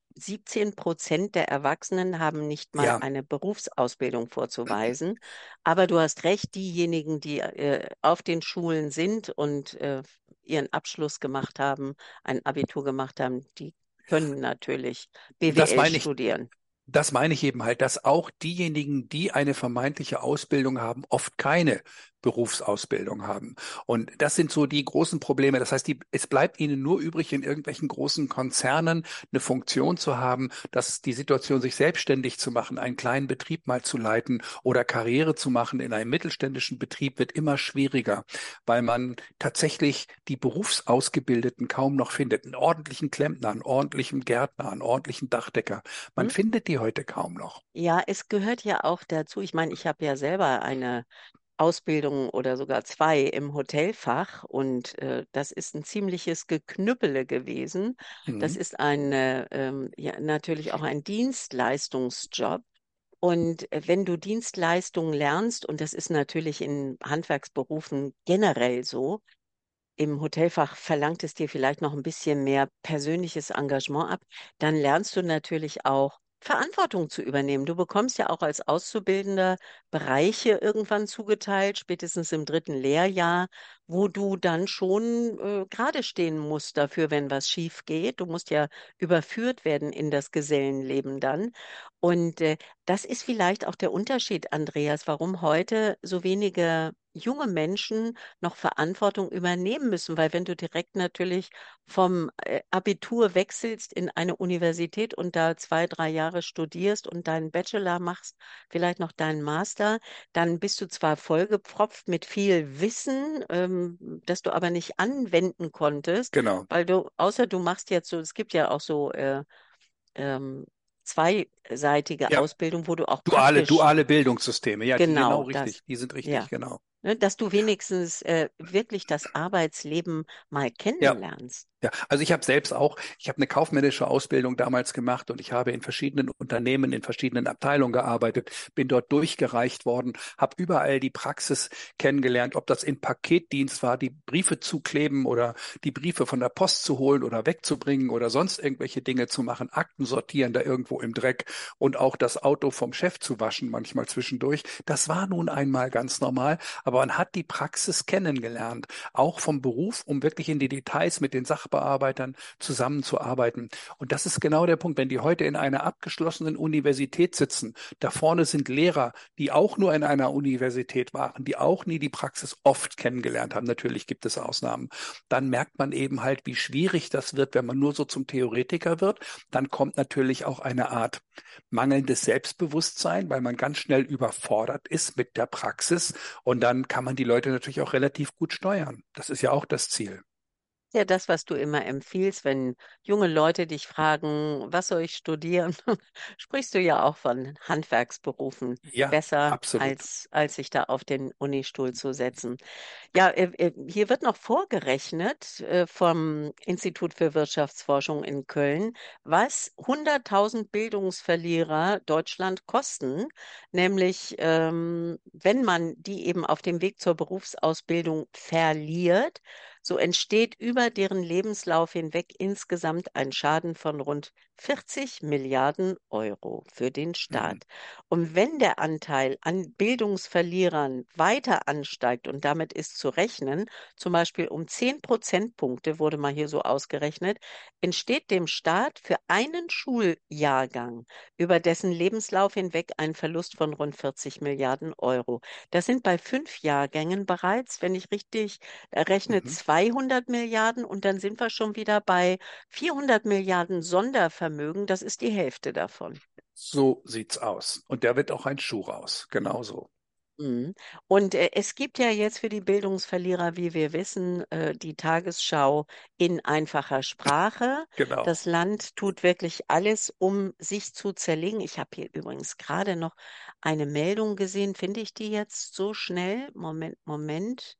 17% der Erwachsenen haben nicht mal Ja, eine Berufsausbildung vorzuweisen. Aber du hast recht, diejenigen, die auf den Schulen sind und ihren Abschluss gemacht haben, ein Abitur gemacht haben, die können natürlich das BWL meine ich. studieren. Das meine ich eben halt, dass auch diejenigen, die eine vermeintliche Ausbildung haben, oft keine Berufsausbildung haben. Und das sind so die großen Probleme. Das heißt, es bleibt ihnen nur übrig, in irgendwelchen großen Konzernen eine Funktion zu haben, dass die Situation, sich selbstständig zu machen, einen kleinen Betrieb mal zu leiten oder Karriere zu machen in einem mittelständischen Betrieb, wird immer schwieriger, weil man tatsächlich die Berufsausgebildeten kaum noch findet. Einen ordentlichen Klempner, einen ordentlichen Gärtner, einen ordentlichen Dachdecker. Man Hm? findet die heute kaum noch. Ja, es gehört ja auch dazu. Ich meine, ich habe ja selber eine Ausbildung oder sogar zwei im Hotelfach und das ist ein ziemliches Geknüppele gewesen. Das Mhm. ist ja, natürlich auch ein Dienstleistungsjob. Und wenn du Dienstleistungen lernst, und das ist natürlich in Handwerksberufen generell so, im Hotelfach verlangt es dir vielleicht noch ein bisschen mehr persönliches Engagement ab, dann lernst du natürlich auch Verantwortung zu übernehmen. Du bekommst ja auch als Auszubildender Bereiche irgendwann zugeteilt, spätestens im dritten Lehrjahr, wo du dann schon gerade stehen musst dafür, wenn was schief geht. Du musst ja überführt werden in das Gesellenleben dann. Und das ist vielleicht auch der Unterschied, Andreas, warum heute so wenige junge Menschen noch Verantwortung übernehmen müssen, weil wenn du direkt natürlich vom Abitur wechselst in eine Universität und da 2, 3 Jahre studierst und deinen Bachelor machst, vielleicht noch deinen Master, dann bist du zwar vollgepfropft mit viel Wissen, das du aber nicht anwenden konntest, Genau. weil außer du machst jetzt so, es gibt ja auch so ähm, zweiseitige Ja, Ausbildung, wo du auch praktisch duale Bildungssysteme. Ja, die genau genau das, richtig. Die sind richtig, ja. genau. Ne, dass du wenigstens wirklich das Arbeitsleben mal Ja. kennenlernst. Ja, also ich habe eine kaufmännische Ausbildung damals gemacht und ich habe in verschiedenen Unternehmen, in verschiedenen Abteilungen gearbeitet, bin dort durchgereicht worden, habe überall die Praxis kennengelernt, ob das in Paketdienst war, die Briefe zukleben oder die Briefe von der Post zu holen oder wegzubringen oder sonst irgendwelche Dinge zu machen, Akten sortieren da irgendwo im Dreck und auch das Auto vom Chef zu waschen, manchmal zwischendurch. Das war nun einmal ganz normal, aber man hat die Praxis kennengelernt, auch vom Beruf, um wirklich in die Details mit den Sachbearbeitern Sachbearbeitern zusammenzuarbeiten. Und das ist genau der Punkt. Wenn die heute in einer abgeschlossenen Universität sitzen, da vorne sind Lehrer, die auch nur in einer Universität waren, die auch nie die Praxis oft kennengelernt haben. Natürlich gibt es Ausnahmen. Dann merkt man eben halt, wie schwierig das wird, wenn man nur so zum Theoretiker wird. Dann kommt natürlich auch eine Art mangelndes Selbstbewusstsein, weil man ganz schnell überfordert ist mit der Praxis. Und dann kann man die Leute natürlich auch relativ gut steuern. Das ist ja auch das Ziel. Ja, das, was du immer empfiehlst, wenn junge Leute dich fragen, was soll ich studieren, sprichst du ja auch von Handwerksberufen Ja, besser, absolut. als sich da auf den Unistuhl zu setzen. Ja, hier wird noch vorgerechnet vom Institut für Wirtschaftsforschung in Köln, was 100.000 Bildungsverlierer Deutschland kosten, nämlich wenn man die eben auf dem Weg zur Berufsausbildung verliert, so entsteht über deren Lebenslauf hinweg insgesamt ein Schaden von rund 40 Milliarden Euro für den Mhm. Staat. Und wenn der Anteil an Bildungsverlierern weiter ansteigt, und damit ist zu rechnen, zum Beispiel um 10 Prozentpunkte, wurde mal hier so ausgerechnet, entsteht dem Staat für einen Schuljahrgang über dessen Lebenslauf hinweg ein Verlust von rund 40 Milliarden Euro. Das sind bei 5 Jahrgängen bereits, wenn ich richtig rechne, Mhm. 200 Milliarden, und dann sind wir schon wieder bei 400 Milliarden Sondervermögen. Das ist die Hälfte davon. So sieht's aus. Und der wird auch ein Schuh raus. Genauso. Mhm. Und es gibt ja jetzt für die Bildungsverlierer, wie wir wissen, die Tagesschau in einfacher Sprache. Genau. Das Land tut wirklich alles, um sich zu zerlegen. Ich habe hier übrigens gerade noch eine Meldung gesehen. Finde ich die jetzt so schnell? Moment, Moment.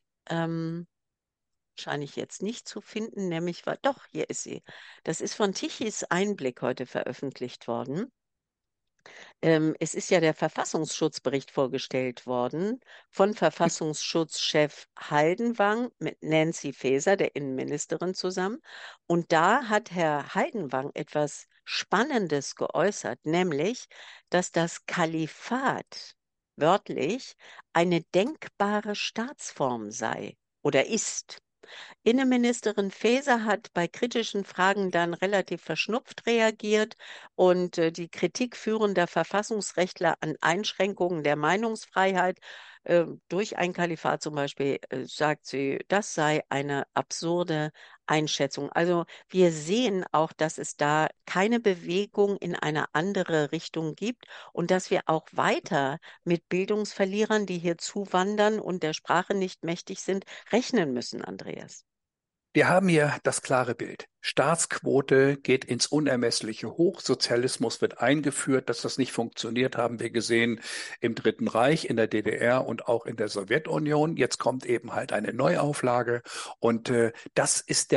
Ähm, Scheine ich jetzt nicht zu finden, nämlich war, doch, hier ist sie. Das ist von Tichys Einblick heute veröffentlicht worden. Es ist ja der Verfassungsschutzbericht vorgestellt worden von Verfassungsschutzchef Haldenwang mit Nancy Faeser, der Innenministerin, zusammen. Und da hat Herr Haldenwang etwas Spannendes geäußert, nämlich, dass das Kalifat wörtlich eine denkbare Staatsform sei oder ist. Innenministerin Faeser hat bei kritischen Fragen dann relativ verschnupft reagiert und die Kritik führender Verfassungsrechtler an Einschränkungen der Meinungsfreiheit durch ein Kalifat zum Beispiel, sagt sie, das sei eine absurde Einschätzung. Also wir sehen auch, dass es da keine Bewegung in eine andere Richtung gibt und dass wir auch weiter mit Bildungsverlierern, die hier zuwandern und der Sprache nicht mächtig sind, rechnen müssen, Andreas. Wir haben hier das klare Bild. Staatsquote geht ins Unermessliche hoch. Sozialismus wird eingeführt. Dass das nicht funktioniert, haben wir gesehen im Dritten Reich, in der DDR und auch in der Sowjetunion. Jetzt kommt eben halt eine Neuauflage. Und das ist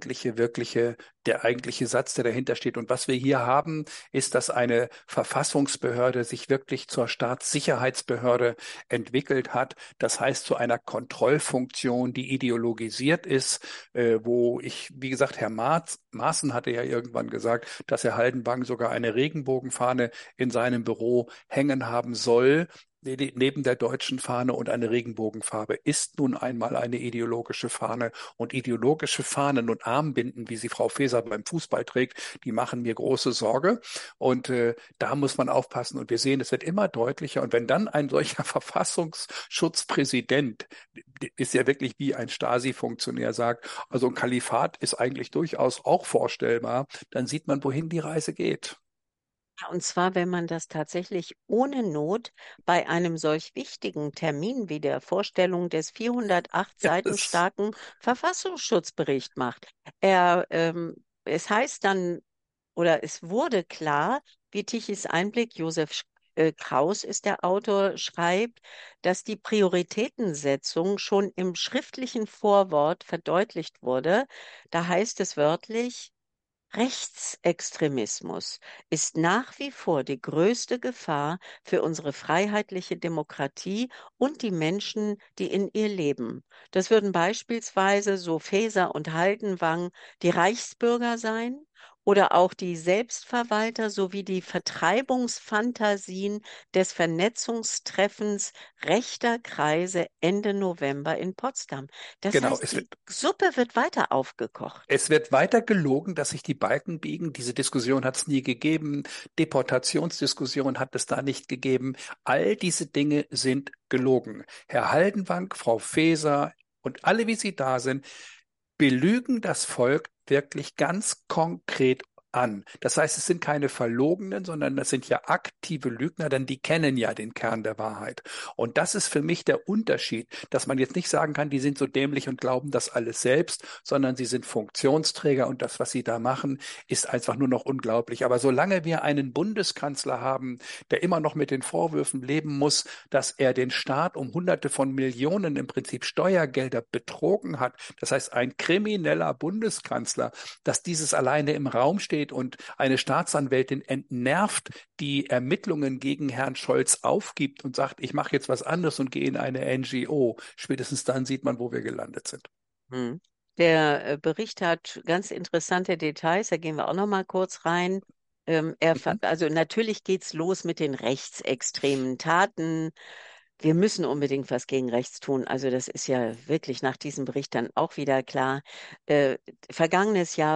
der eigentliche Satz, der dahinter steht. Und was wir hier haben, ist, dass eine Verfassungsbehörde sich wirklich zur Staatssicherheitsbehörde entwickelt hat. Das heißt, zu einer Kontrollfunktion, die ideologisiert ist, wo ich, wie gesagt, Herr Maaßen hatte ja irgendwann gesagt, dass Herr Haldenwang sogar eine Regenbogenfahne in seinem Büro hängen haben soll. Neben der deutschen Fahne, und eine Regenbogenfarbe ist nun einmal eine ideologische Fahne. Und ideologische Fahnen und Armbinden, wie sie Frau Faeser beim Fußball trägt, die machen mir große Sorge. Und da muss man aufpassen. Und wir sehen, es wird immer deutlicher. Und wenn dann ein solcher Verfassungsschutzpräsident, ist ja wirklich wie ein Stasi-Funktionär, sagt, also ein Kalifat ist eigentlich durchaus auch vorstellbar, dann sieht man, wohin die Reise geht. Ja, und zwar, wenn man das tatsächlich ohne Not bei einem solch wichtigen Termin wie der Vorstellung des 408 Ja, Seiten starken Verfassungsschutzbericht macht. Es heißt dann, oder es wurde klar, wie Tichys Einblick, Kraus ist der Autor, schreibt, dass die Prioritätensetzung schon im schriftlichen Vorwort verdeutlicht wurde. Da heißt es wörtlich, Rechtsextremismus ist nach wie vor die größte Gefahr für unsere freiheitliche Demokratie und die Menschen, die in ihr leben. Das würden beispielsweise, so Faeser und Haldenwang, die Reichsbürger sein oder auch die Selbstverwalter sowie die Vertreibungsfantasien des Vernetzungstreffens rechter Kreise Ende November in Potsdam. Das Genau, heißt, die Suppe wird weiter aufgekocht. es wird weiter gelogen, dass sich die Balken biegen. Diese Diskussion hat es nie gegeben. Deportationsdiskussion hat es da nicht gegeben. All diese Dinge sind gelogen. Herr Haldenwang, Frau Faeser und alle, wie sie da sind, belügen das Volk wirklich ganz konkret an. Das heißt, es sind keine Verlogenen, sondern das sind ja aktive Lügner, denn die kennen ja den Kern der Wahrheit. Und das ist für mich der Unterschied, dass man jetzt nicht sagen kann, die sind so dämlich und glauben das alles selbst, sondern sie sind Funktionsträger und das, was sie da machen, ist einfach nur noch unglaublich. Aber solange wir einen Bundeskanzler haben, der immer noch mit den Vorwürfen leben muss, dass er den Staat um Hunderte von Millionen im Prinzip Steuergelder betrogen hat, das heißt ein krimineller Bundeskanzler, dass dieses alleine im Raum steht und eine Staatsanwältin entnervt die Ermittlungen gegen Herrn Scholz aufgibt und sagt, ich mache jetzt was anderes und gehe in eine NGO. Spätestens dann sieht man, wo wir gelandet sind. Hm. Der Bericht hat ganz interessante Details, da gehen wir auch noch mal kurz rein. Mhm. Also natürlich geht's los mit den rechtsextremen Taten. Wir müssen unbedingt was gegen rechts tun. Also das ist ja wirklich nach diesem Bericht dann auch wieder klar. Äh, Vergangenes Jahr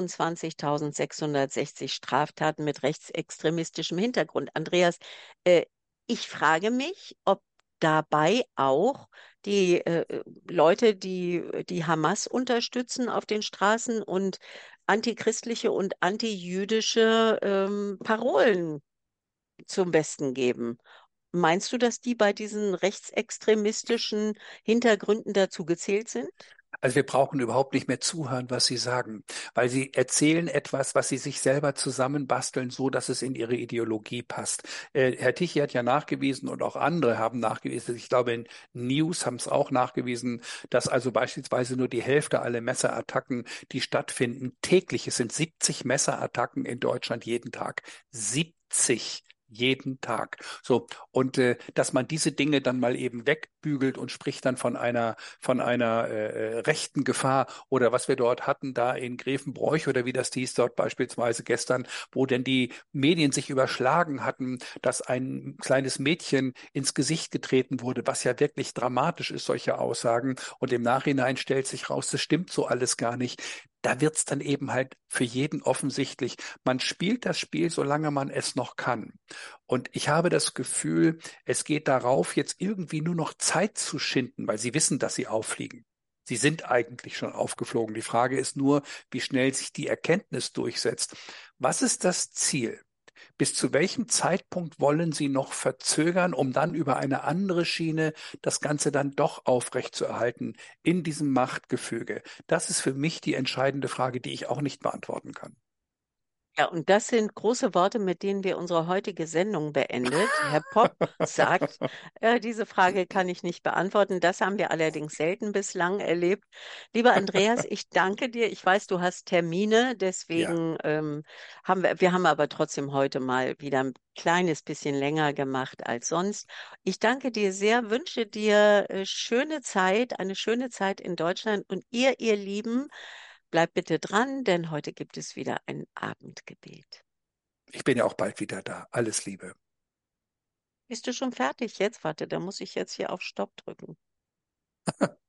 25.660 Straftaten mit rechtsextremistischem Hintergrund. Andreas, äh, ich frage mich, ob dabei auch die Leute, die Hamas unterstützen auf den Straßen und antichristliche und antijüdische Parolen zum Besten geben. Meinst du, dass die bei diesen rechtsextremistischen Hintergründen dazu gezählt sind? Also wir brauchen überhaupt nicht mehr zuhören, was Sie sagen, weil Sie erzählen etwas, was Sie sich selber zusammenbasteln, so dass es in Ihre Ideologie passt. Herr Tichy hat ja nachgewiesen und auch andere haben nachgewiesen, ich glaube in News haben es auch nachgewiesen, dass also beispielsweise nur die Hälfte aller Messerattacken, die stattfinden, täglich, es sind 70 Messerattacken in Deutschland jeden Tag. 70 jeden Tag. So, und dass man diese Dinge dann mal eben wegbügelt und spricht dann von einer rechten Gefahr oder was wir dort hatten, da in Grevenbroich oder wie das hieß dort beispielsweise gestern, wo denn die Medien sich überschlagen hatten, dass ein kleines Mädchen ins Gesicht getreten wurde, was ja wirklich dramatisch ist, solche Aussagen. Und im Nachhinein stellt sich raus, das stimmt so alles gar nicht. Da wird's dann eben halt für jeden offensichtlich. Man spielt das Spiel, solange man es noch kann. Und ich habe das Gefühl, es geht darauf, jetzt irgendwie nur noch Zeit zu schinden, weil sie wissen, dass sie auffliegen. Sie sind eigentlich schon aufgeflogen. Die Frage ist nur, wie schnell sich die Erkenntnis durchsetzt. Was ist das Ziel? Bis zu welchem Zeitpunkt wollen Sie noch verzögern, um dann über eine andere Schiene das Ganze dann doch aufrechtzuerhalten in diesem Machtgefüge? Das ist für mich die entscheidende Frage, die ich auch nicht beantworten kann. Ja, und das sind große Worte, mit denen wir unsere heutige Sendung beendet. Herr Popp sagt, diese Frage kann ich nicht beantworten. Das haben wir allerdings selten bislang erlebt. Lieber Andreas, ich danke dir. Ich weiß, du hast Termine, Ja, deswegen wir haben aber trotzdem heute mal wieder ein kleines bisschen länger gemacht als sonst. Ich danke dir sehr, wünsche dir schöne Zeit, eine schöne Zeit in Deutschland und ihr Lieben, bleibt bitte dran, denn heute gibt es wieder ein Abendgebet. ich bin ja auch bald wieder da. Alles Liebe. Bist du schon fertig jetzt? Warte, da muss ich jetzt hier auf Stopp drücken.